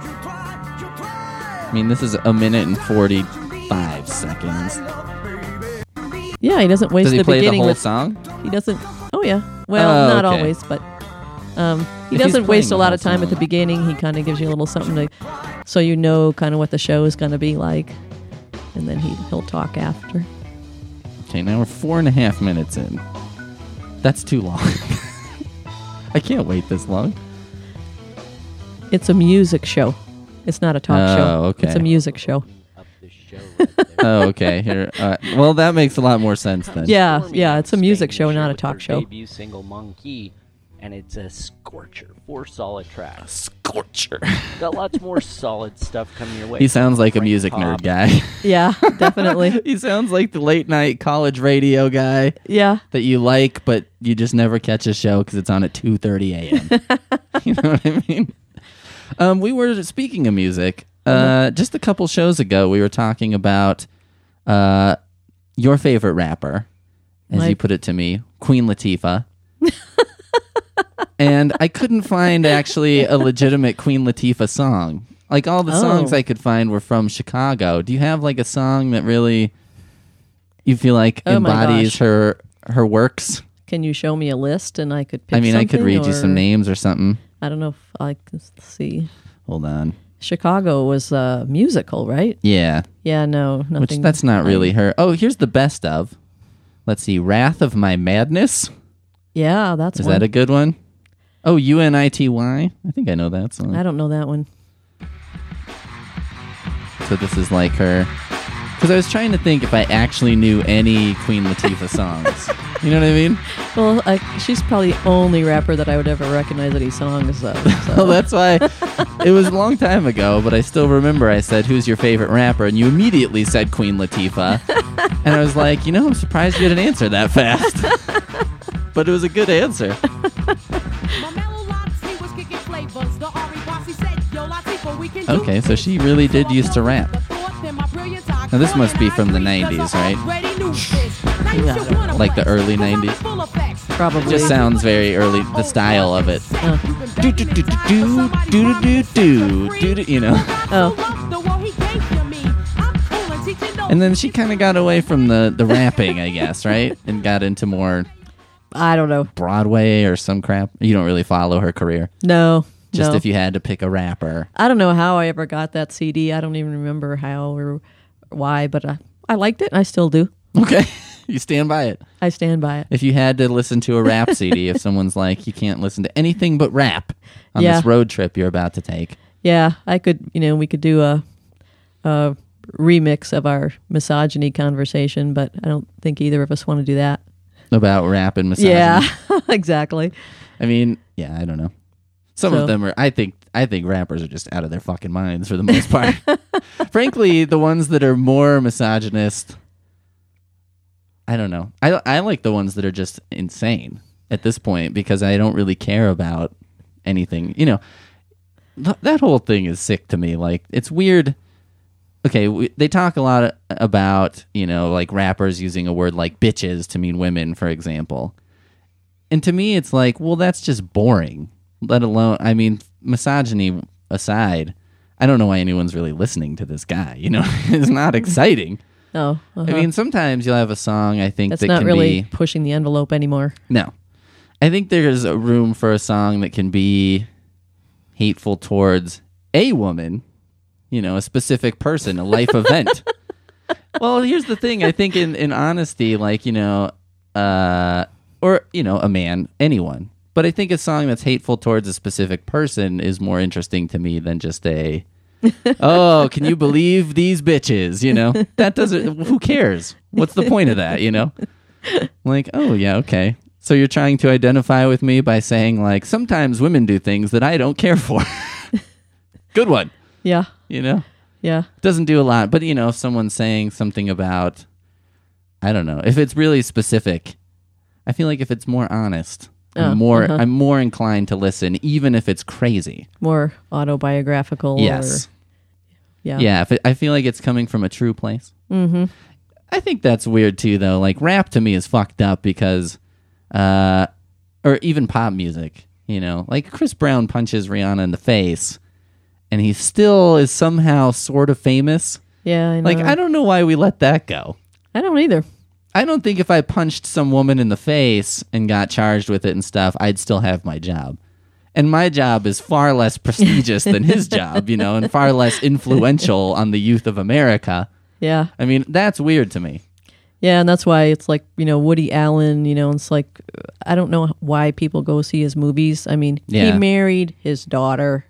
I mean, this is a minute and 45 seconds. Yeah, he doesn't waste Does he the play beginning the whole with song? He doesn't. Oh yeah. Well, not okay. always, but he If doesn't he's waste playing a lot the of time whole at the beginning. He kind of gives you a little something so you know kind of what the show is going to be like, and then he'll talk after. Okay, now we're 4.5 minutes in. That's too long. I can't wait this long. It's a music show. It's not a talk show. Okay. It's a music show. Oh, okay. Here, well, that makes a lot more sense then. Yeah. It's a music show, not a talk show. Debut single Monkey, and it's a scorcher. 4 solid tracks. Scorcher. Got lots more solid stuff coming your way. He sounds like a music nerd guy. Yeah, definitely. He sounds like the late night college radio guy. Yeah. That you like, but you just never catch a show because it's on at 2:30 a.m. You know what I mean? We were speaking of music. Just a couple shows ago, we were talking about your favorite rapper, as you put it to me, Queen Latifah. And I couldn't find actually a legitimate Queen Latifah song. Like all the songs I could find were from Chicago. Do you have like a song that really you feel like embodies her works? Can you show me a list and I could pick I mean, I could read you or- some names or something. I don't know if I can see. Hold on. Chicago was a musical, right? Yeah. Yeah, no, nothing. Which that's not really her. Oh, here's the best of. Let's see. Wrath of My Madness. Yeah, that's Is one. that a good one? Oh, UNITY. I think I know that song. I don't know that one. So this is like her. Because I was trying to think if I actually knew any Queen Latifah songs. You know what I mean? Well, she's probably the only rapper that I would ever recognize any songs of. So. Well, that's why it was a long time ago, but I still remember I said, who's your favorite rapper? And you immediately said Queen Latifah. And I was like, I'm surprised you didn't answer that fast. But it was a good answer. Okay, so she really did used to rap. Now this must be from the 90s, right? Yeah. Like the early 90s? Probably. It just sounds very early, the style of it. You know? Oh. And then she kind of got away from the rapping, I guess, right? And got into more I don't know. Broadway or some crap? You don't really follow her career. No. Just no. if you had to pick a rapper. I don't know how I ever got that CD. I don't even remember how or why, but I liked it and I still do. Okay. You stand by it. I stand by it. If you had to listen to a rap CD, if someone's like, you can't listen to anything but rap on this road trip you're about to take. Yeah, I could, we could do a remix of our misogyny conversation, but I don't think either of us want to do that. About rap and misogyny. Yeah, exactly. I mean, yeah, I don't know. Some of them are, I think rappers are just out of their fucking minds for the most part. Frankly, the ones that are more misogynist, I don't know. I like the ones that are just insane at this point because I don't really care about anything. That whole thing is sick to me. Like, it's weird. Okay, they talk a lot about, like rappers using a word like bitches to mean women, for example. And to me, it's like, well, that's just boring. Let alone, I mean, misogyny aside, I don't know why anyone's really listening to this guy. It's not exciting. Oh, I mean, sometimes you'll have a song, I think, that's that not can really be... pushing the envelope anymore. No. I think there's a room for a song that can be hateful towards a woman, a specific person, a life event. Well, here's the thing. I think in honesty, like, or, a man, anyone. But I think a song that's hateful towards a specific person is more interesting to me than just oh, can you believe these bitches? That doesn't, who cares? What's the point of that, Like, oh, yeah, okay. So you're trying to identify with me by saying, like, sometimes women do things that I don't care for. Good one. Yeah. Yeah. Doesn't do a lot. But, if someone's saying something about, I don't know, if it's really specific, I feel like if it's more honest, I'm more inclined to listen, even if it's crazy. More autobiographical. Yes. Yeah, I feel like it's coming from a true place. Mm-hmm. I think that's weird, too, though. Like, rap to me is fucked up because, or even pop music, Like, Chris Brown punches Rihanna in the face, and he still is somehow sort of famous. Yeah, I know. Like, I don't know why we let that go. I don't either. I don't think if I punched some woman in the face and got charged with it and stuff, I'd still have my job. And my job is far less prestigious than his job, and far less influential on the youth of America. Yeah. I mean, that's weird to me. Yeah, and that's why it's like, Woody Allen, it's like, I don't know why people go see his movies. I mean, he married his daughter.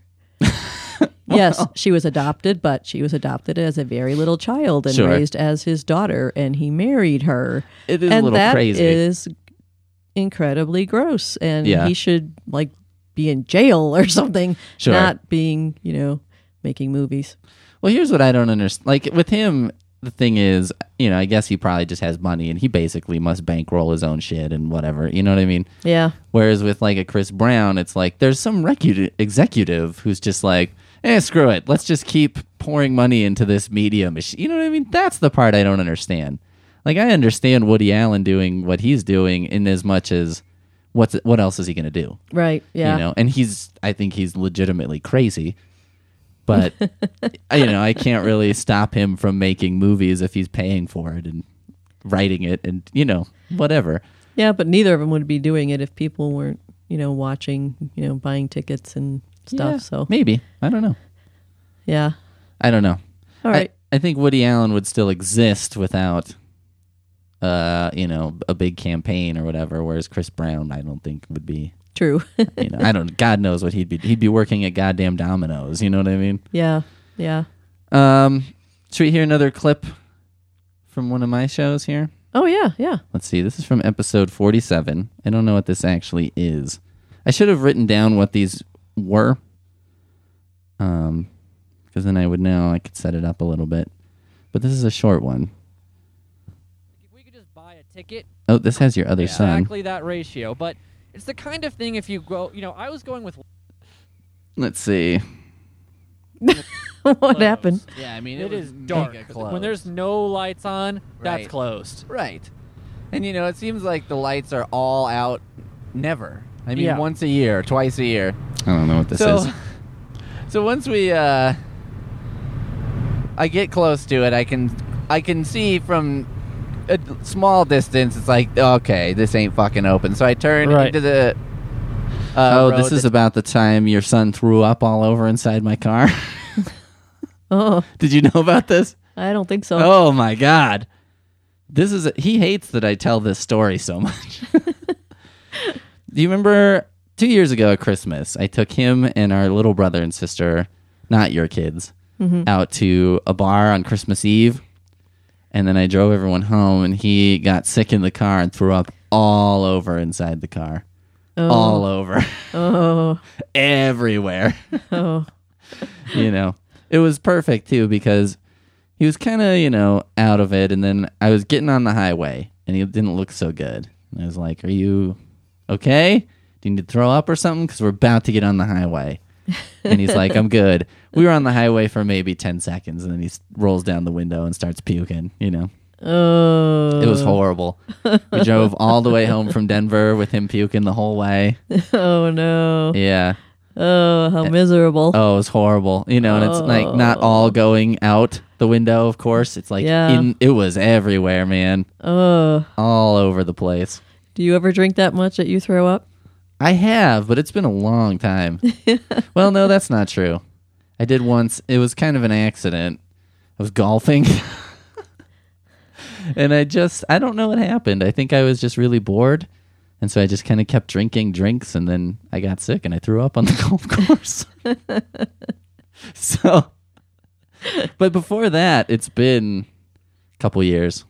Yes, she was adopted, but she was adopted as a very little child and raised as his daughter, and he married her. It is a little crazy. And that is incredibly gross, and he should, like, be in jail or something, not being, making movies. Well, here's what I don't understand. Like, with him, the thing is, I guess he probably just has money, and he basically must bankroll his own shit and whatever. You know what I mean? Yeah. Whereas with, like, a Chris Brown, it's like there's some executive who's just like, screw it. Let's just keep pouring money into this media machine. You know what I mean? That's the part I don't understand. Like, I understand Woody Allen doing what he's doing in as much as what else is he going to do? Right, yeah. And I think he's legitimately crazy. But, I can't really stop him from making movies if he's paying for it and writing it and, whatever. Yeah, but neither of them would be doing it if people weren't, watching, buying tickets and stuff. Yeah, so maybe. I don't know. Yeah. I don't know. All right. I think Woody Allen would still exist without, a big campaign or whatever, whereas Chris Brown, I don't think would be. True. God knows what he'd be. He'd be working at goddamn Domino's. You know what I mean? Yeah. Yeah. Should we hear another clip from one of my shows here? Oh, yeah. Yeah. Let's see. This is from episode 47. I don't know what this actually is. I should have written down what these were. Because then I would know. I could set it up a little bit. But this is a short one. If we could just buy a ticket. Oh, this has your other son. Exactly that ratio. But it's the kind of thing if you go, I was going with. Let's see. What happened? Yeah, I mean, it is dark. When there's no lights on, that's closed. Right. And, it seems like the lights are all out never. I mean, once a year, twice a year. I don't know what this is. So once we, I get close to it, I can see from a small distance, it's like, okay, this ain't fucking open. So I turned into the. This is about the time your son threw up all over inside my car. Oh, did you know about this? I don't think so. Oh my God, he hates that I tell this story so much. Do you remember 2 years ago at Christmas, I took him and our little brother and sister, not your kids, out to a bar on Christmas Eve, and then I drove everyone home, and he got sick in the car and threw up all over inside the car. Oh. All over. Oh. Everywhere. Oh. It was perfect, too, because he was kind of, out of it, and then I was getting on the highway, and he didn't look so good. And I was like, are you okay? Do you need to throw up or something? Because we're about to get on the highway. And he's like, I'm good. We were on the highway for maybe 10 seconds, and then he rolls down the window and starts puking, Oh. It was horrible. We drove all the way home from Denver with him puking the whole way. Oh, no. Yeah. Oh, how miserable. Oh, it was horrible. And it's like not all going out the window, of course. It's like it was everywhere, man. Oh. All over the place. Do you ever drink that much that you throw up? I have, but it's been a long time. Well, no, that's not true. I did once. It was kind of an accident. I was golfing. And I don't know what happened. I think I was just really bored. And so I just kind of kept drinking drinks, and then I got sick and I threw up on the golf course. But before that, it's been a couple years,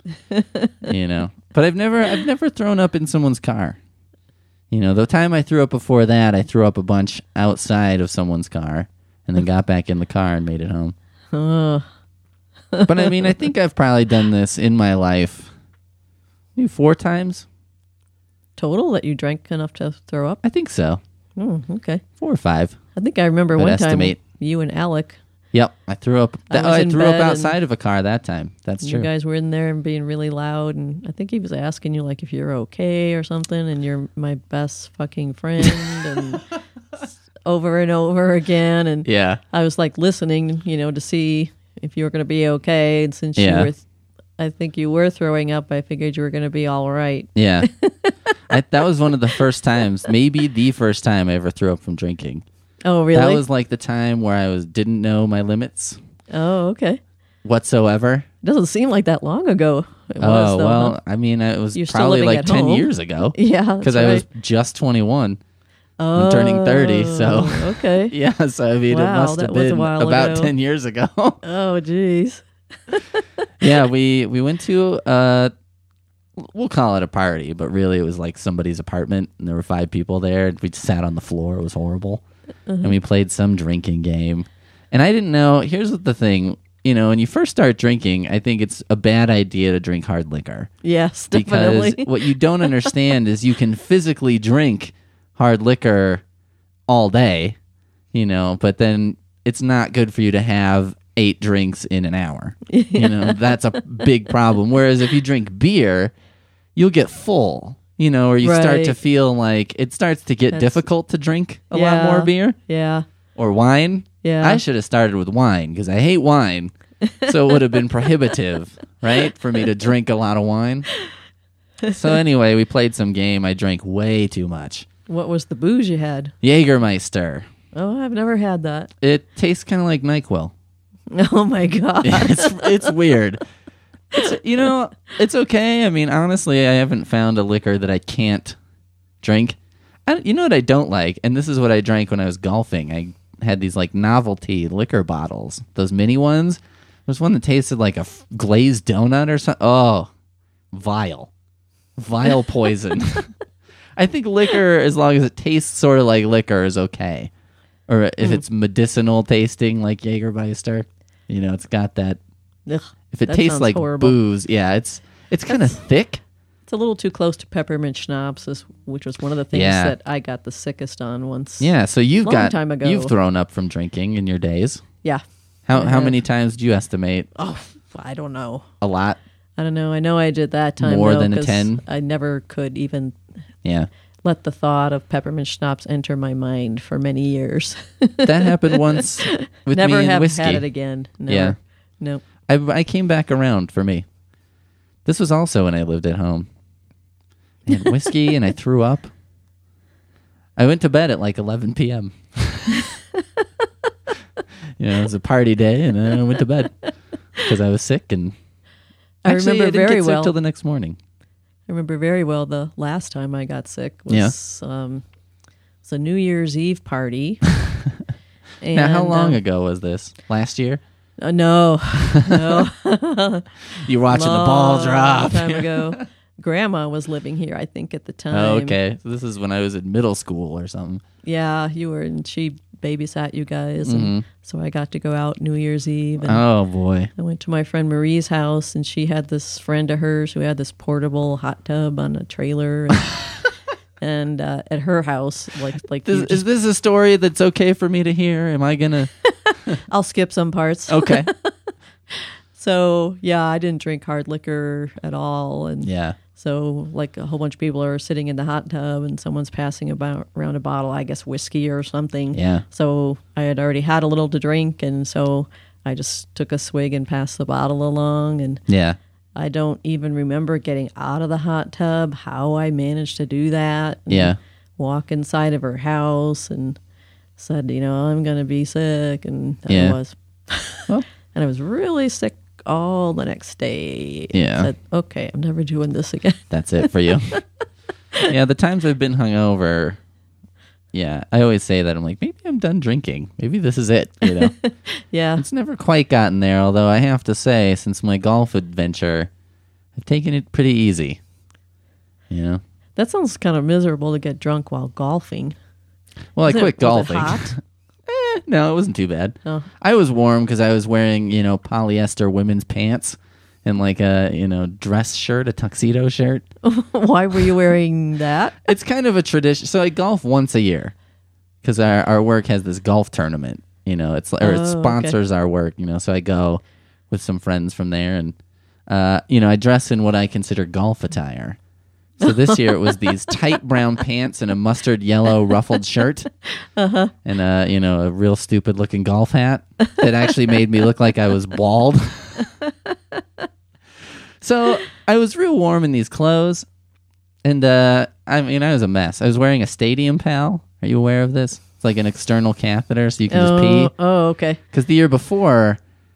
But I've never thrown up in someone's car. The time I threw up before that, I threw up a bunch outside of someone's car, and then got back in the car and made it home. Oh. But I mean, I think I've probably done this in my life maybe 4 times. Total that you drank enough to throw up? I think so. Oh, okay. 4 or 5. I think I remember I'd one estimate. time you and Alec. Yep, I threw up. I threw up outside of a car that time. That's true. You guys were in there and being really loud, and I think he was asking you like if you're okay or something, and you're my best fucking friend, and over and over again, and yeah, I was like listening, to see if you were going to be okay, and since you were, I think you were throwing up, I figured you were going to be all right. Yeah, that was one of the first times, maybe the first time I ever threw up from drinking. Oh, really? That was like the time where I didn't know my limits. Oh, okay. Whatsoever. Doesn't seem like that long ago. It was, though, well, huh? I mean, it was You're still probably living like at 10 home. years ago. Yeah, because I was just 21. I'm turning 30, so okay. Yeah, so I mean, it must have been about 10 years ago. Oh, geez. Yeah, we went to we'll call it a party, but really it was like somebody's apartment, and there were 5 people there. And we just sat on the floor. It was horrible. And we played some drinking game. And I didn't know. Here's the thing. When you first start drinking, I think it's a bad idea to drink hard liquor. Yes, definitely. Because what you don't understand is you can physically drink hard liquor all day, but then it's not good for you to have 8 drinks in an hour. That's a big problem. Whereas if you drink beer, you'll get full. Or you start to feel like it starts to get difficult to drink a lot more beer. Yeah. Or wine. Yeah. I should have started with wine because I hate wine. So it would have been prohibitive, right, for me to drink a lot of wine. So anyway, we played some game. I drank way too much. What was the booze you had? Jägermeister. Oh, I've never had that. It tastes kind of like NyQuil. Oh, my God. It's weird. It's okay. I mean, honestly, I haven't found a liquor that I can't drink. You know what I don't like? And this is what I drank when I was golfing. I had these like novelty liquor bottles, those mini ones. There was one that tasted like a glazed donut or something. Oh, vile poison. I think liquor, as long as it tastes sort of like liquor, is okay. Or if it's medicinal tasting like Jägermeister, it's got that. Ugh, if it tastes like horrible. booze, yeah, it's kind of thick. It's a little too close to peppermint schnapps, which was one of the things that I got the sickest on once. Yeah, so you've time ago. You've thrown up from drinking in your days. Yeah. How many times do you estimate? Oh, I don't know. A lot. I don't know. I know I did that time more though, than a 'cause 10. I never could even. Yeah. Let the thought of peppermint schnapps enter my mind for many years. That happened once with never me and have whiskey. had it again. Never. Yeah. Nope. I came back around for me. This was also when I lived at home. I had whiskey and I threw up. I went to bed at like 11 p.m. It was a party day, and then I went to bed because I was sick. And I actually, remember I didn't very get sick well till the next morning. I remember very well the last time I got sick was it was a New Year's Eve party. And, now, how long ago was this? Last year? No. You're watching the ball drop. Time ago. Grandma was living here, I think, at the time. Oh, okay. So this is when I was in middle school or something. Yeah, you were, and she babysat you guys, and so I got to go out New Year's Eve. And oh boy! I went to my friend Marie's house, and she had this friend of hers who had this portable hot tub on a trailer, and at her house, is this a story that's okay for me to hear? Am I gonna? I'll skip some parts. Okay. So yeah, I didn't drink hard liquor at all, and yeah. So, like, a whole bunch of people are sitting in the hot tub and someone's passing around a bottle, I guess, whiskey or something. Yeah. So I had already had a little to drink, and so I just took a swig and passed the bottle along. And yeah. I don't even remember getting out of the hot tub, how I managed to do that. Yeah. Walk inside of her house and said, I'm going to be sick. And yeah. I was. And I was really sick all the next day. Yeah. Said, okay, I'm never doing this again. That's it for you. Yeah, the times I've been hungover, yeah, I always say that. I'm like, maybe I'm done drinking. Maybe this is it, Yeah. It's never quite gotten there, although I have to say, since my golf adventure, I've taken it pretty easy. That sounds kind of miserable to get drunk while golfing. Well, I quit golfing. Was it hot? No, it wasn't too bad. Oh. I was warm because I was wearing, polyester women's pants and like a, dress shirt, a tuxedo shirt. Why were you wearing that? It's kind of a tradition. So I golf once a year because our work has this golf tournament. It sponsors our work. So I go with some friends from there, and I dress in what I consider golf attire. So this year it was these tight brown pants and a mustard yellow ruffled shirt, and a real stupid looking golf hat that actually made me look like I was bald. So I was real warm in these clothes, and I was a mess. I was wearing a Stadium Pal. Are you aware of this? It's like an external catheter, so you can just pee. Oh, okay. Because the year before,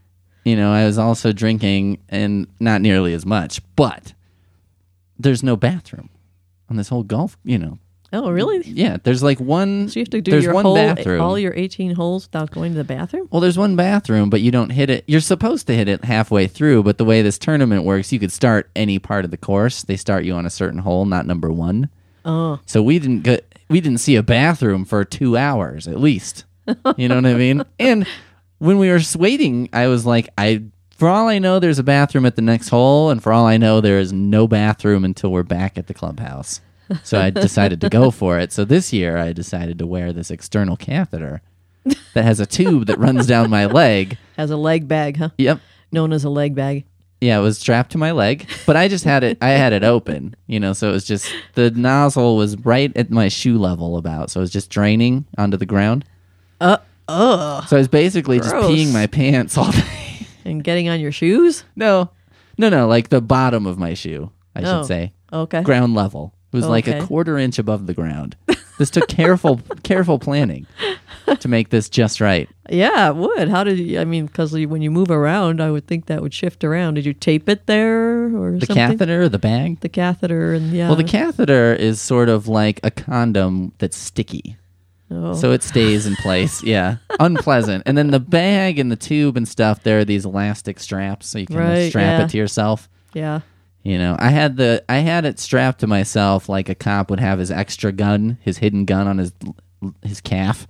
I was also drinking, and not nearly as much, but there's no bathroom on this whole golf, Oh, really? Yeah, there's like one. So you have to do bathroom. all your 18 holes without going to the bathroom? Well, there's one bathroom, but you don't hit it. You're supposed to hit it halfway through, but the way this tournament works, you could start any part of the course. They start you on a certain hole, not number one. Oh. So we didn't see a bathroom for 2 hours at least. You know what I mean? And when we were waiting, I was like, for all I know, there's a bathroom at the next hole, and for all I know, there is no bathroom until we're back at the clubhouse. So I decided to go for it. So this year, I decided to wear this external catheter that has a tube that runs down my leg. Has a leg bag, huh? Yep. Known as a leg bag. Yeah, it was strapped to my leg, but I just had it. I had it open, so it was just the nozzle was right at my shoe level so it was just draining onto the ground. So I was basically just peeing my pants all day. And getting on your shoes? No, like the bottom of my shoe, I should say. Okay. Ground level. It was like a 1/4 inch above the ground. This took careful planning to make this just right. Yeah, it would. How did you, because when you move around, I would think that would shift around. Did you tape it there or the something? Catheter or the bag? The catheter, and yeah. Well, the catheter is sort of like a condom that's sticky. Oh. So it stays in place. Yeah. Unpleasant. And then the bag and the tube and stuff, there are these elastic straps so you can strap it to yourself. Yeah. I had it strapped to myself like a cop would have his extra gun, his hidden gun on his calf.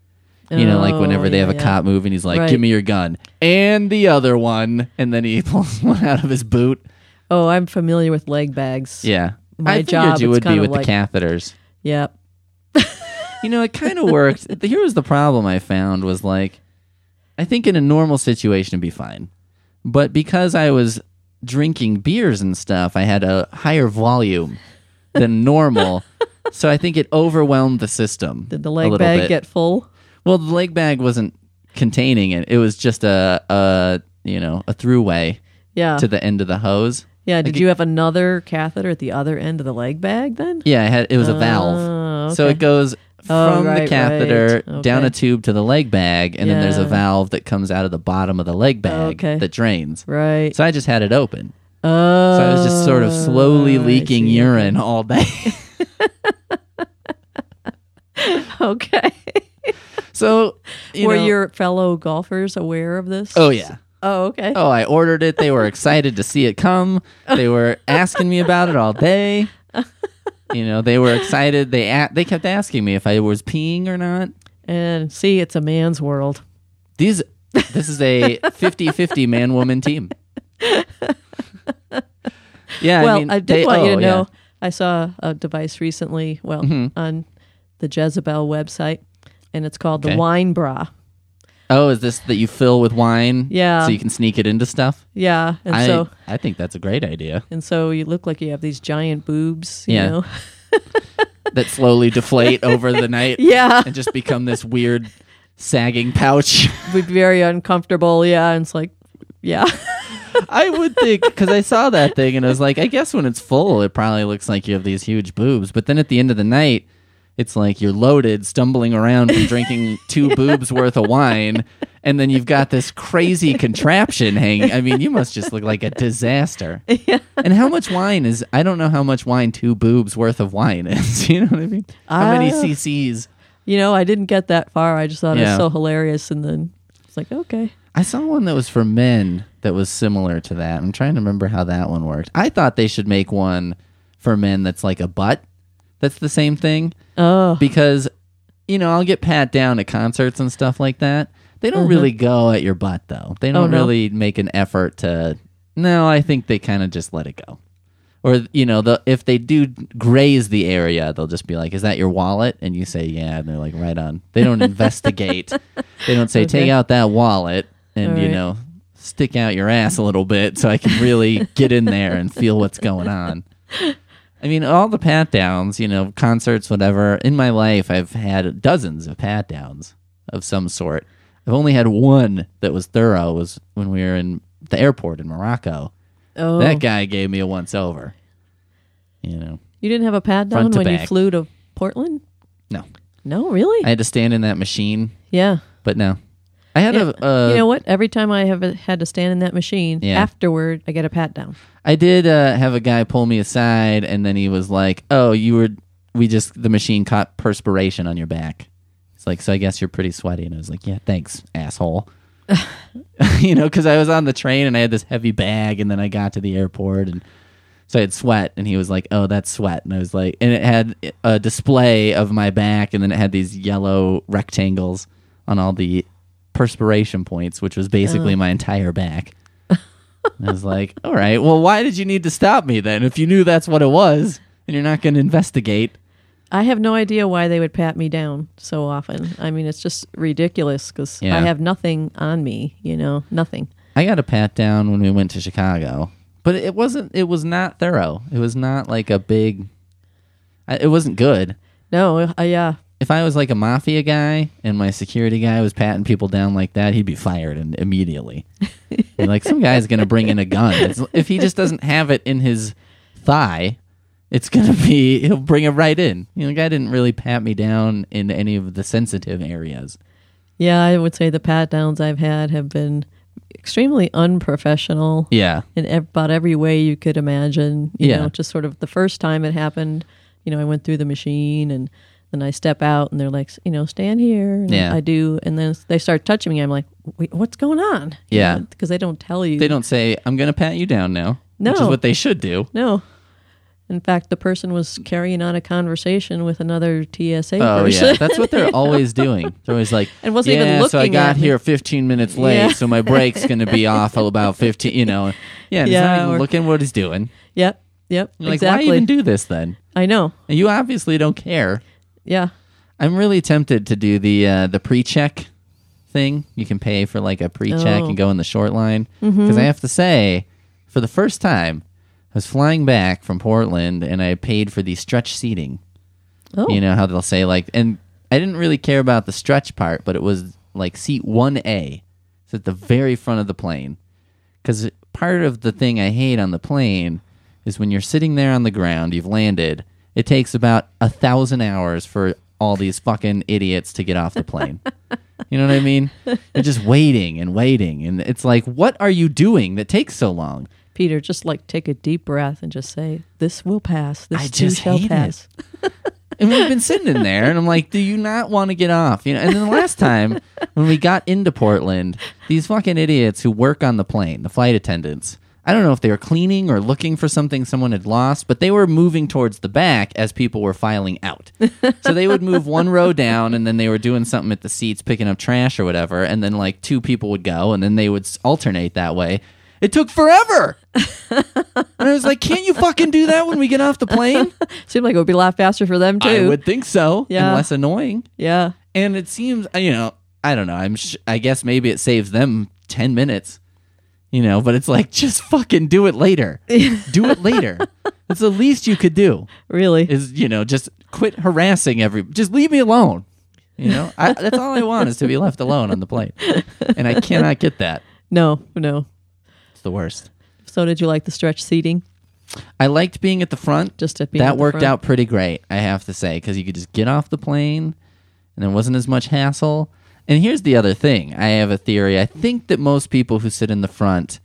Like whenever they have a cop move and he's like, give me your gun. And the other one. And then he pulls one out of his boot. Oh, I'm familiar with leg bags. Yeah. My I job, figured you would be with like, the catheters. Yep. It kind of worked. Here was the problem I found was like, I think in a normal situation it'd be fine. But because I was drinking beers and stuff, I had a higher volume than normal. So I think it overwhelmed the system. Did the leg bag get full? Well, the leg bag wasn't containing it. It was just a throughway to the end of the hose. Yeah, did you have another catheter at the other end of the leg bag then? Yeah, it was a valve. So okay. it goes from right, the catheter right. down Okay. a tube to the leg bag, and then there's a Yeah. valve that comes out of the bottom of the leg bag Okay. that drains. Right. So I just had it open. Oh. So I was just sort of slowly leaking urine all day. Okay. So, were your fellow golfers aware of this? Oh, yeah. Oh, okay. Oh, I ordered it. They were excited to see it come. They were asking me about it all day. They were excited. They kept asking me if I was peeing or not. And see, it's a man's world. This is a 50-50 man-woman team. Yeah, well, I did want you to know, yeah. I saw a device recently, on the Jezebel website, and it's called the Wine Bra. Oh, is this that you fill with wine? Yeah. So you can sneak it into stuff? Yeah. And I think that's a great idea. And so you look like you have these giant boobs, Yeah. you know? That slowly deflate over the night. Yeah. And just become this weird sagging pouch. Would be very uncomfortable, yeah. And it's like, yeah. I would think, because I saw that thing and I was like, I guess when it's full, it probably looks like you have these huge boobs. But then at the end of the night, it's like you're loaded, stumbling around from drinking 2 boobs worth of wine, and then you've got this crazy contraption hanging. I mean, you must just look like a disaster. Yeah. And how much wine is, I don't know how much wine 2 boobs worth of wine is. You know what I mean? How many cc's? I didn't get that far. I just thought it Yeah. was so hilarious. And then it's like, okay. I saw one that was for men that was similar to that. I'm trying to remember how that one worked. I thought they should make one for men that's like a butt. That's the same thing. Oh. Because, I'll get pat down at concerts and stuff like that. They don't really go at your butt, though. They don't really make an effort to... No, I think they kind of just let it go. Or, if they do graze the area, they'll just be like, is that your wallet? And you say, yeah. And they're like, right on. They don't investigate. They don't say, take out that wallet and, Right. stick out your ass a little bit so I can really get in there and feel what's going on. I mean, all the pat downs, concerts, whatever. In my life, I've had dozens of pat downs of some sort. I've only had one that was thorough. Was when we were in the airport in Morocco. Oh. That guy gave me a once over. You didn't have a pat down Front to when you back. flew to Portland? No. No, really? I had to stand in that machine. Yeah. But no. I had you know what? Every time I have had to stand in that machine, Yeah. afterward, I get a pat down. I did have a guy pull me aside, and then he was like, "Oh, the machine caught perspiration on your back." It's like, so I guess you're pretty sweaty. And I was like, "Yeah, thanks, asshole." Because I was on the train and I had this heavy bag, and then I got to the airport, and so I had sweat, and he was like, "Oh, that's sweat," and I was like, and it had a display of my back, and then it had these yellow rectangles on all the perspiration points, which was basically my entire back. And I was like, all right, well, why did you need to stop me then if you knew that's what it was and you're not going to investigate? I have no idea why they would pat me down so often. I mean, it's just ridiculous because I have nothing on me, nothing. I got a pat down when we went to Chicago, but it was not thorough. It was not like a big, it wasn't good. No, yeah. If I was like a mafia guy and my security guy was patting people down like that, he'd be fired immediately. And like, some guy's going to bring in a gun. If he just doesn't have it in his thigh, he'll bring it right in. The guy didn't really pat me down in any of the sensitive areas. Yeah, I would say the pat downs I've had have been extremely unprofessional. Yeah. In about every way you could imagine. You know, just sort of the first time it happened, I went through the machine and then I step out and they're like, stand here. And I do. And then they start touching me. I'm like, wait, what's going on? Yeah. Because they don't tell you. They don't say, I'm going to pat you down now. No. Which is what they should do. No. In fact, the person was carrying on a conversation with another TSA Oh, person. yeah. That's what they're always doing. They're always like, and wasn't even looking so I got at me. here 15 minutes late, Yeah. so my break's going to be off about 15, Yeah, he's not even looking what he's doing. Yep. You're like, exactly. why even do this then? I know. And you obviously don't care. Yeah. I'm really tempted to do the pre-check thing. You can pay for like a pre-check and go in the short line. Because I have to say, for the first time, I was flying back from Portland and I paid for the stretch seating. Oh. You know how they'll say like, and I didn't really care about the stretch part, but it was like seat 1A. It's at the very front of the plane. Because part of the thing I hate on the plane is when you're sitting there on the ground, you've landed, it takes about 1,000 hours for all these fucking idiots to get off the plane. You know what I mean? They're just waiting, and it's like, what are you doing that takes so long? Peter, just like take a deep breath and just say, "This will pass. This I too just shall hate pass." And we've been sitting in there, and I'm like, do you not want to get off? You know. And then the last time when we got into Portland, these fucking idiots who work on the plane, the flight attendants, I don't know if they were cleaning or looking for something someone had lost, but they were moving towards the back as people were filing out. So they would move one row down, and then they were doing something at the seats, picking up trash or whatever, and then like 2 people would go, and then they would alternate that way. It took forever. And I was like, can't you fucking do that when we get off the plane? Seemed like it would be a lot faster for them, too. I would think so. Yeah. And less annoying. Yeah. And it seems, I don't know. I guess maybe it saves them 10 minutes, but it's like, just fucking do it later. Do it later. It's the least you could do. Really? Is, just quit harassing just leave me alone. That's all I want is to be left alone on the plane. And I cannot get that. No. It's the worst. So did you like the stretch seating? I liked being at the front. Just at being at that the worked front? out pretty great, I have to say, because you could just get off the plane and there wasn't as much hassle. And here's the other thing. I have a theory. I think that most people who sit in the front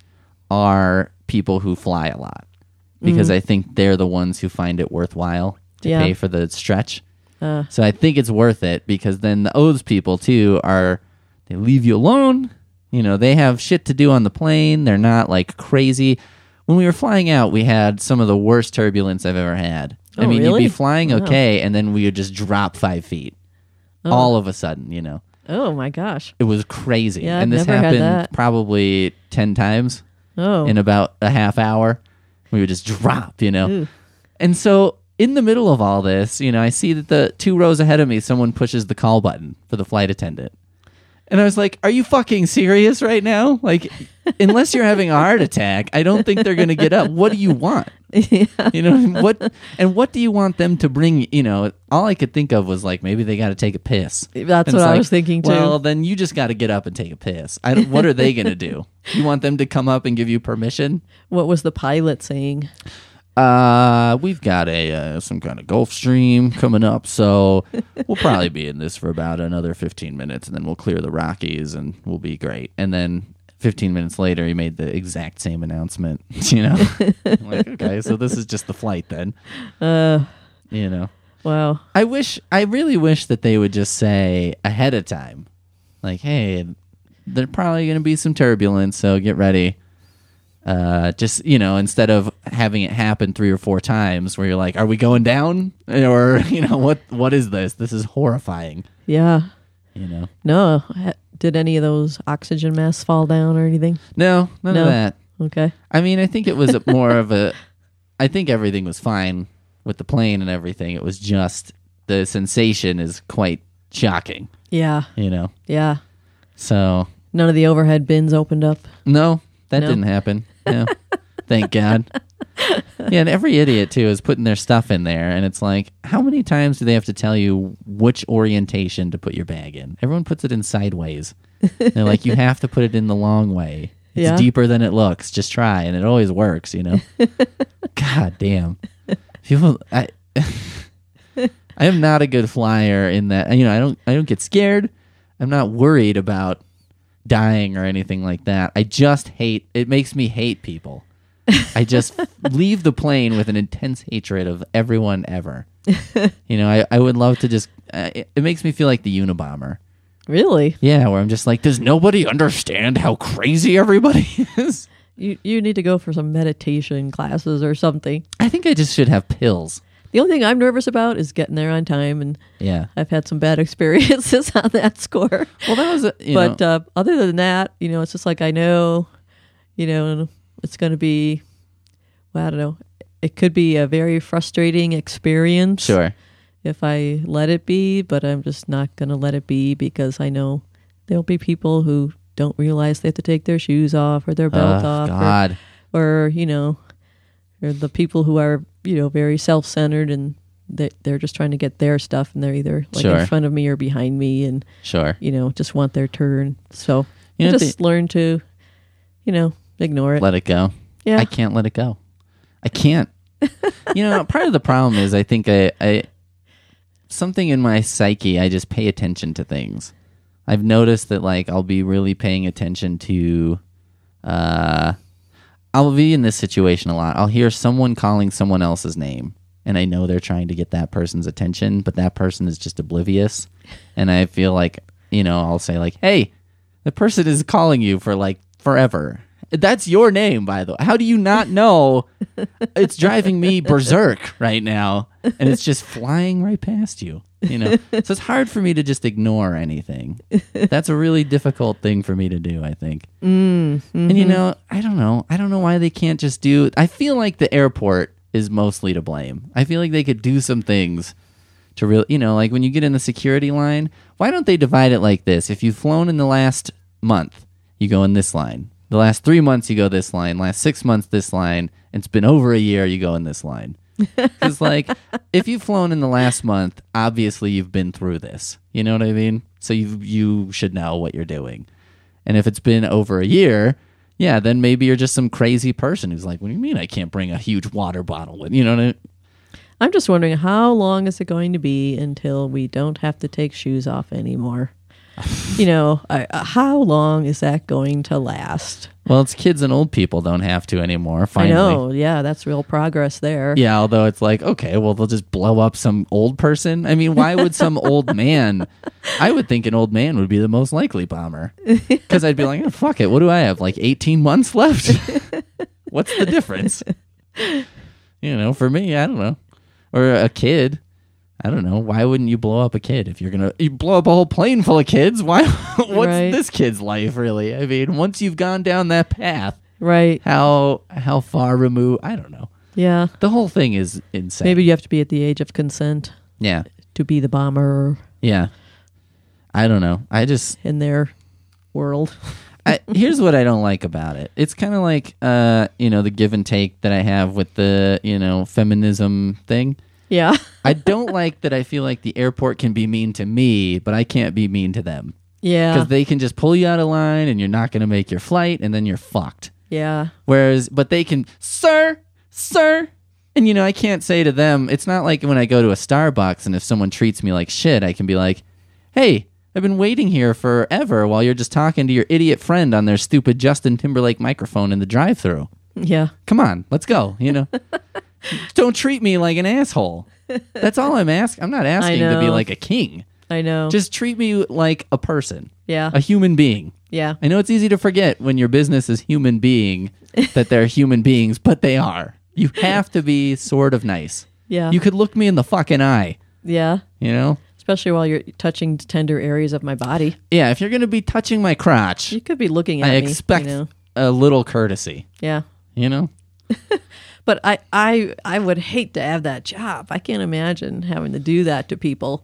are people who fly a lot, because I think they're the ones who find it worthwhile to pay for the stretch. So I think it's worth it, because then those people, too, they leave you alone. They have shit to do on the plane. They're not like crazy. When we were flying out, we had some of the worst turbulence I've ever had. Oh, I mean, really? you'd be flying okay, and then we would just drop 5 feet all of a sudden, Oh, my gosh. It was crazy. Yeah, and I've this never had happened that. probably 10 times in Oh. about a half hour. We would just drop, Ooh. And so in the middle of all this, I see that the 2 rows ahead of me, someone pushes the call button for the flight attendant. And I was like, are you fucking serious right now? Like, unless you're having a heart attack, I don't think they're going to get up. What do you want? What do you want them to bring? All I could think of was like, maybe they got to take a piss. That's And what it's I like, was thinking, too. Well, then you just got to get up and take a piss. What are they going to do? You want them to come up and give you permission? What was the pilot saying? We've got some kind of Gulf Stream coming up, so we'll probably be in this for about another 15 minutes, and then we'll clear the Rockies, and we'll be great. And then 15 minutes later, he made the exact same announcement. I'm like, okay, so this is just the flight then. Wow. I really wish that they would just say ahead of time, like, hey, there's probably going to be some turbulence, so get ready. Just, instead of having it happen 3 or 4 times where you're like, are we going down? Or, what is this? This is horrifying. Yeah. No. Did any of those oxygen masks fall down or anything? No, none of that. Okay. I mean, I think it was more of I think everything was fine with the plane and everything. It was just the sensation is quite shocking. Yeah. Yeah. So. None of the overhead bins opened up? No. That No? didn't happen. No. Thank God. Yeah, and every idiot, too, is putting their stuff in there. And it's like, how many times do they have to tell you which orientation to put your bag in? Everyone puts it in sideways. They're like, you have to put it in the long way. It's deeper than it looks. Just try. And it always works, God damn. People, I am not a good flyer in that. I don't get scared. I'm not worried about dying or anything like that. I just it makes me hate people. I just leave the plane with an intense hatred of everyone ever. I would love to just it makes me feel like the Unabomber. Really? Yeah, where I'm just like, does nobody understand how crazy everybody is? You need to go for some meditation classes or something. I think I just should have pills. The only thing I'm nervous about is getting there on time, and yeah, I've had some bad experiences on that score. Well, that was, other than that, it's just like I know, it's going to be, well, I don't know, it could be a very frustrating experience. Sure. If I let it be, but I'm just not going to let it be because I know there'll be people who don't realize they have to take their shoes off or their belt off. God. Or the people who are, very self-centered and they're just trying to get their stuff and they're either like in front of me or behind me and, sure, just want their turn. So I just learn to, Ignore it. Let it go. Yeah. I can't let it go. I can't. Part of the problem is I think I something in my psyche, I just pay attention to things. I've noticed that like I'll be really paying attention to I'll be in this situation a lot. I'll hear someone calling someone else's name, and I know they're trying to get that person's attention, but that person is just oblivious. And I feel like, I'll say like, hey, the person is calling you for like forever. That's your name, by the way. How do you not know? It's driving me berserk right now, and it's just flying right past you. So it's hard for me to just ignore anything. That's a really difficult thing for me to do, I think. Mm-hmm. And I don't know. I don't know why they can't just do. I feel like the airport is mostly to blame. I feel like they could do some things to really, like when you get in the security line, why don't they divide it like this? If you've flown in the last month, you go in this line. The last 3 months, you go this line. Last 6 months, this line. It's been over a year, you go in this line. Because, like, if you've flown in the last month, obviously you've been through this. You know what I mean? So you should know what you're doing. And if it's been over a year, yeah, then maybe you're just some crazy person who's like, what do you mean I can't bring a huge water bottle with? You know what I mean? I'm just wondering, how long is it going to be until we don't have to take shoes off anymore? How long is that going to last? Well, it's kids and old people don't have to anymore, finally. I know, yeah, that's real progress there. Yeah, although it's like, okay, well, they'll just blow up some old person. I mean, why would some old man... I would think an old man would be the most likely bomber. Because I'd be like, oh, fuck it, what do I have, like 18 months left? What's the difference? For me, I don't know. Or a kid... I don't know. Why wouldn't you blow up a kid if you blow up a whole plane full of kids? Why? What's right. This kid's life really? I mean, once you've gone down that path, right? How far removed? I don't know. Yeah, the whole thing is insane. Maybe you have to be at the age of consent. Yeah, to be the bomber. Yeah, I don't know. I just in their world. Here's what I don't like about it. It's kind of like the give and take that I have with the feminism thing. Yeah. I don't like that I feel like the airport can be mean to me, but I can't be mean to them. Yeah. Because they can just pull you out of line and you're not going to make your flight and then you're fucked. Yeah. But they can, sir. And, I can't say to them, it's not like when I go to a Starbucks and if someone treats me like shit, I can be like, hey, I've been waiting here forever while you're just talking to your idiot friend on their stupid Justin Timberlake microphone in the drive-thru. Yeah. Come on, let's go, Don't treat me like an asshole. That's all I'm asking. I'm not asking to be like a king. I know. Just treat me like a person. Yeah. A human being. Yeah. I know it's easy to forget when your business is human being that they're human beings, but they are. You have to be sort of nice. Yeah. You could look me in the fucking eye. Yeah. Especially while you're touching tender areas of my body. Yeah, if you're going to be touching my crotch. You could be looking at me. I expect a little courtesy. Yeah. But I would hate to have that job. I can't imagine having to do that to people.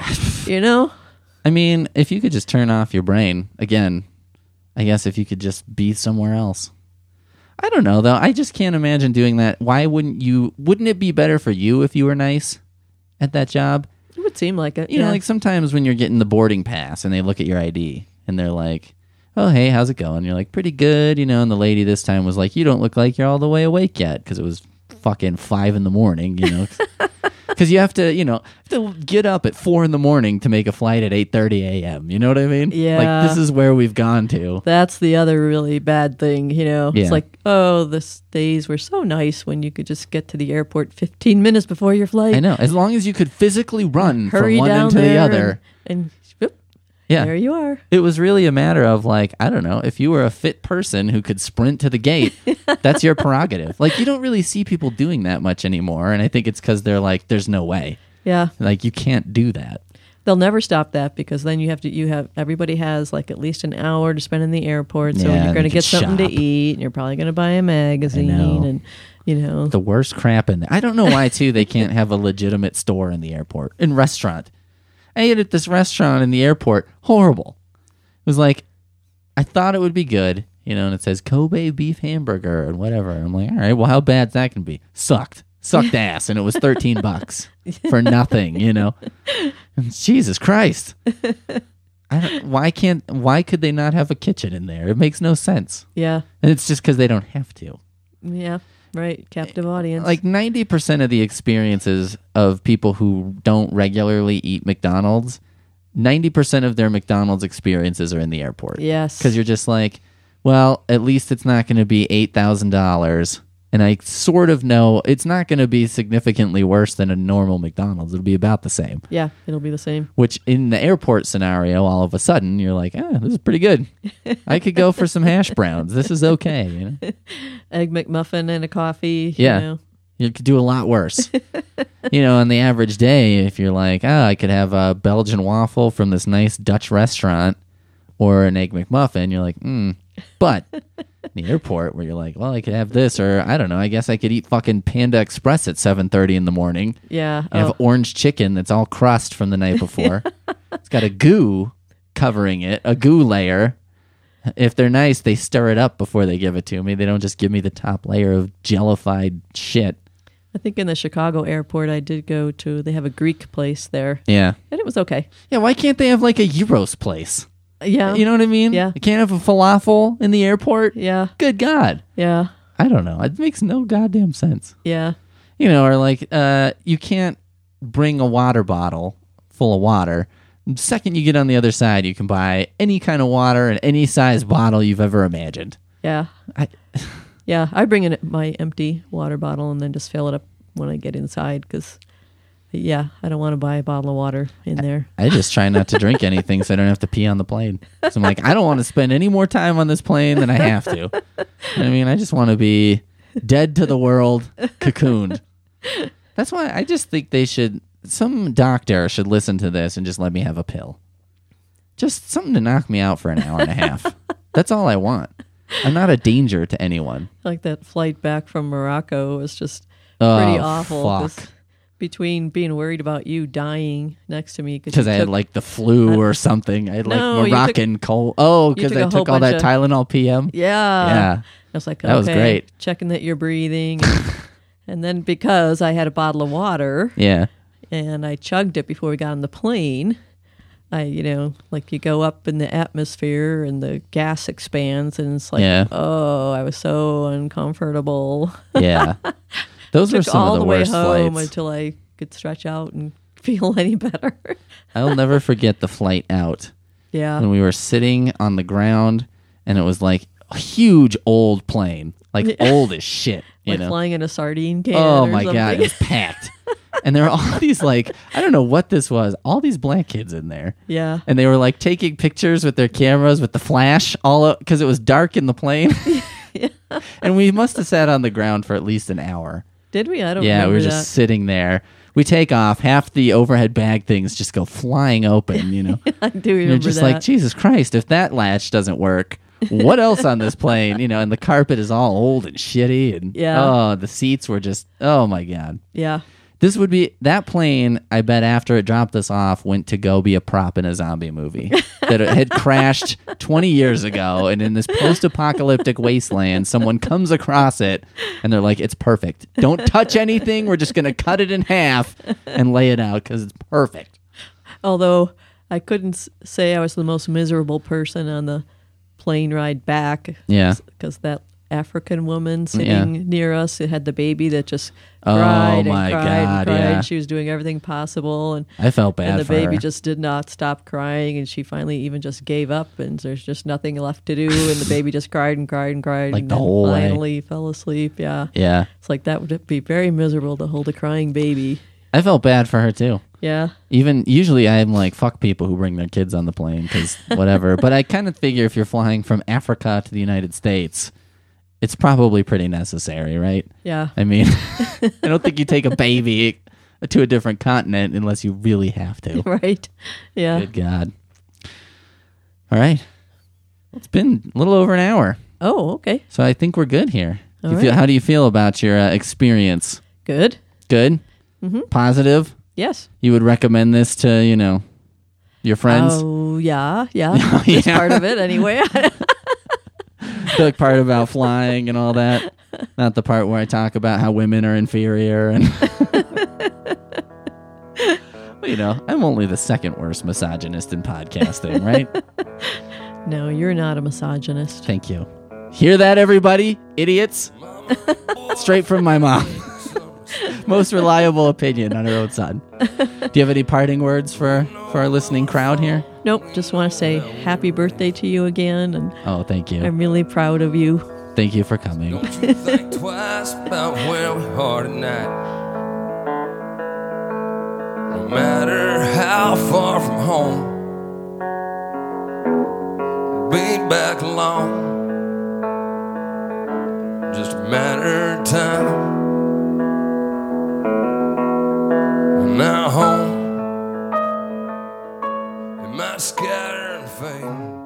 I mean, if you could just turn off your brain, again, I guess if you could just be somewhere else. I don't know, though. I just can't imagine doing that. Why wouldn't it be better for you if you were nice at that job? It would seem like it. Like sometimes when you're getting the boarding pass and they look at your ID and they're like, oh, hey, how's it going? You're like, pretty good, and the lady this time was like, you don't look like you're all the way awake yet, because it was fucking 5 a.m, because you have to, get up at 4 a.m. to make a flight at 8:30 a.m. You know what I mean? Yeah. Like, this is where we've gone to. That's the other really bad thing, Yeah. It's like, oh, the days were so nice when you could just get to the airport 15 minutes before your flight. I know. As long as you could physically run Hurry from one down end to the other. And whoop, yeah. there you are. It was really a matter of like, I don't know, if you were a fit person who could sprint to the gate, that's your prerogative. Like, you don't really see people doing that much anymore, and I think it's because they're like, there's no way. Yeah. Like, you can't do that. They'll never stop that, because then everybody has like at least an hour to spend in the airport, so you're going to get something to eat, and you're probably going to buy a magazine, and the worst crap in there. I don't know why too they can't have a legitimate store in the airport, restaurant. I ate at this restaurant in the airport. Horrible. It was like, I thought it would be good, and it says Kobe beef hamburger and whatever. I'm like, all right, well, how bad that can be? Sucked ass, and it was $13 for nothing, And Jesus Christ. Why could they not have a kitchen in there? It makes no sense. Yeah. And it's just because they don't have to. Yeah. Right. Captive audience. Like 90% of the experiences of people who don't regularly eat McDonald's, 90% of their McDonald's experiences are in the airport. Yes. Because you're just like, well, at least it's not going to be $8,000. And I sort of know it's not going to be significantly worse than a normal McDonald's. It'll be about the same. Yeah, it'll be the same. Which in the airport scenario, all of a sudden, you're like, this is pretty good. I could go for some hash browns. This is okay. You know? Egg McMuffin and a coffee. Yeah. You know. You could do a lot worse. On the average day, if you're like, I could have a Belgian waffle from this nice Dutch restaurant or an Egg McMuffin, you're like, But in the airport where you're like, well, I could have this, or I don't know, I guess I could eat fucking Panda Express at 7:30 in the morning. Yeah. I have orange chicken that's all crust from the night before. It's got a goo covering it, a goo layer. If they're nice, they stir it up before they give it to me. They don't just give me the top layer of jellified shit. I think in the Chicago airport, I did go to, they have a Greek place there. Yeah. And it was okay. Yeah, why can't they have like a gyros place? Yeah. You know what I mean? Yeah. You can't have a falafel in the airport? Yeah. Good God. Yeah. I don't know. It makes no goddamn sense. Yeah. Or like, you can't bring a water bottle full of water. The second you get on the other side, you can buy any kind of water in any size bottle you've ever imagined. Yeah. Yeah, I bring in my empty water bottle and then just fill it up when I get inside because, I don't want to buy a bottle of water in there. I just try not to drink anything so I don't have to pee on the plane. So I'm like, I don't want to spend any more time on this plane than I have to. I just want to be dead to the world, cocooned. That's why I just think some doctor should listen to this and just let me have a pill. Just something to knock me out for an hour and a half. That's all I want. I'm not a danger to anyone. Like that flight back from Morocco was just pretty awful. Fuck. Between being worried about you dying next to me. Because I had like the flu or something. I had like Moroccan cold. Because I took all that Tylenol PM? Yeah. Yeah. I was like, that was great. Checking that you're breathing. And then because I had a bottle of water. Yeah. And I chugged it before we got on the plane. Like you go up in the atmosphere and the gas expands and it's like, I was so uncomfortable. Yeah. Those were some of the worst flights. All the way home flights. until I could stretch out and feel any better. I'll never forget the flight out. Yeah. When we were sitting on the ground and it was like a huge old plane. Like old as shit. Like flying in a sardine can. Oh or my something. God. It was packed. And there were all these I don't know what this was, all these black kids in there. Yeah. And they were like taking pictures with their cameras with the flash because it was dark in the plane. Yeah. And we must have sat on the ground for at least an hour. Did we? I don't Yeah, remember we were that. just sitting there. We take off, half the overhead bag things just go flying open, I do remember And you're just that. like, Jesus Christ, if that latch doesn't work, what else on this plane? And the carpet is all old and shitty. And the seats were just, oh my God. Yeah. This would be, that plane, I bet after it dropped us off, went to go be a prop in a zombie movie that it had crashed 20 years ago. And in this post-apocalyptic wasteland, someone comes across it and they're like, it's perfect. Don't touch anything. We're just going to cut it in half and lay it out because it's perfect. Although I couldn't say I was the most miserable person on the plane ride back. Yeah. Because that African woman sitting near us, it had the baby that just cried and my cried God, and cried. yeah. She was doing everything possible, and I felt bad and the for baby her. just did not stop crying, and she finally even just gave up, and there's just nothing left to do, and the baby just cried and cried and cried, Like and the then whole way. finally fell asleep. Yeah, Yeah. it's like that would be very miserable to hold a crying baby. I felt bad for her too. Yeah. Usually I'm like, fuck people who bring their kids on the plane because whatever. But I kind of figure if you're flying from Africa to the United States, it's probably pretty necessary, right? Yeah. I mean, I don't think you take a baby to a different continent unless you really have to. Right. Yeah. Good God. All right. It's been a little over an hour. Oh, okay. So I think we're good here. All You feel, right. how do you feel about your experience? Good. Good? Mhm. Positive? Yes. You would recommend this to, your friends? Oh, yeah. Oh, That's yeah. part of it anyway. The part about flying and all that. Not the part where I talk about how women are inferior. And You know, I'm only the second worst misogynist in podcasting, right? No, you're not a misogynist. Thank you. Hear that, everybody? Idiots? Straight from my mom. Most reliable opinion on her own son. Do you have any parting words for our listening crowd here? Nope. Just want to say happy birthday to you again. And oh, thank you. I'm really proud of you. Thank you for coming. Don't you think twice about where we are tonight. No matter how far from home, be back alone. Just a matter of time. I'm now home. It might scatter and fade.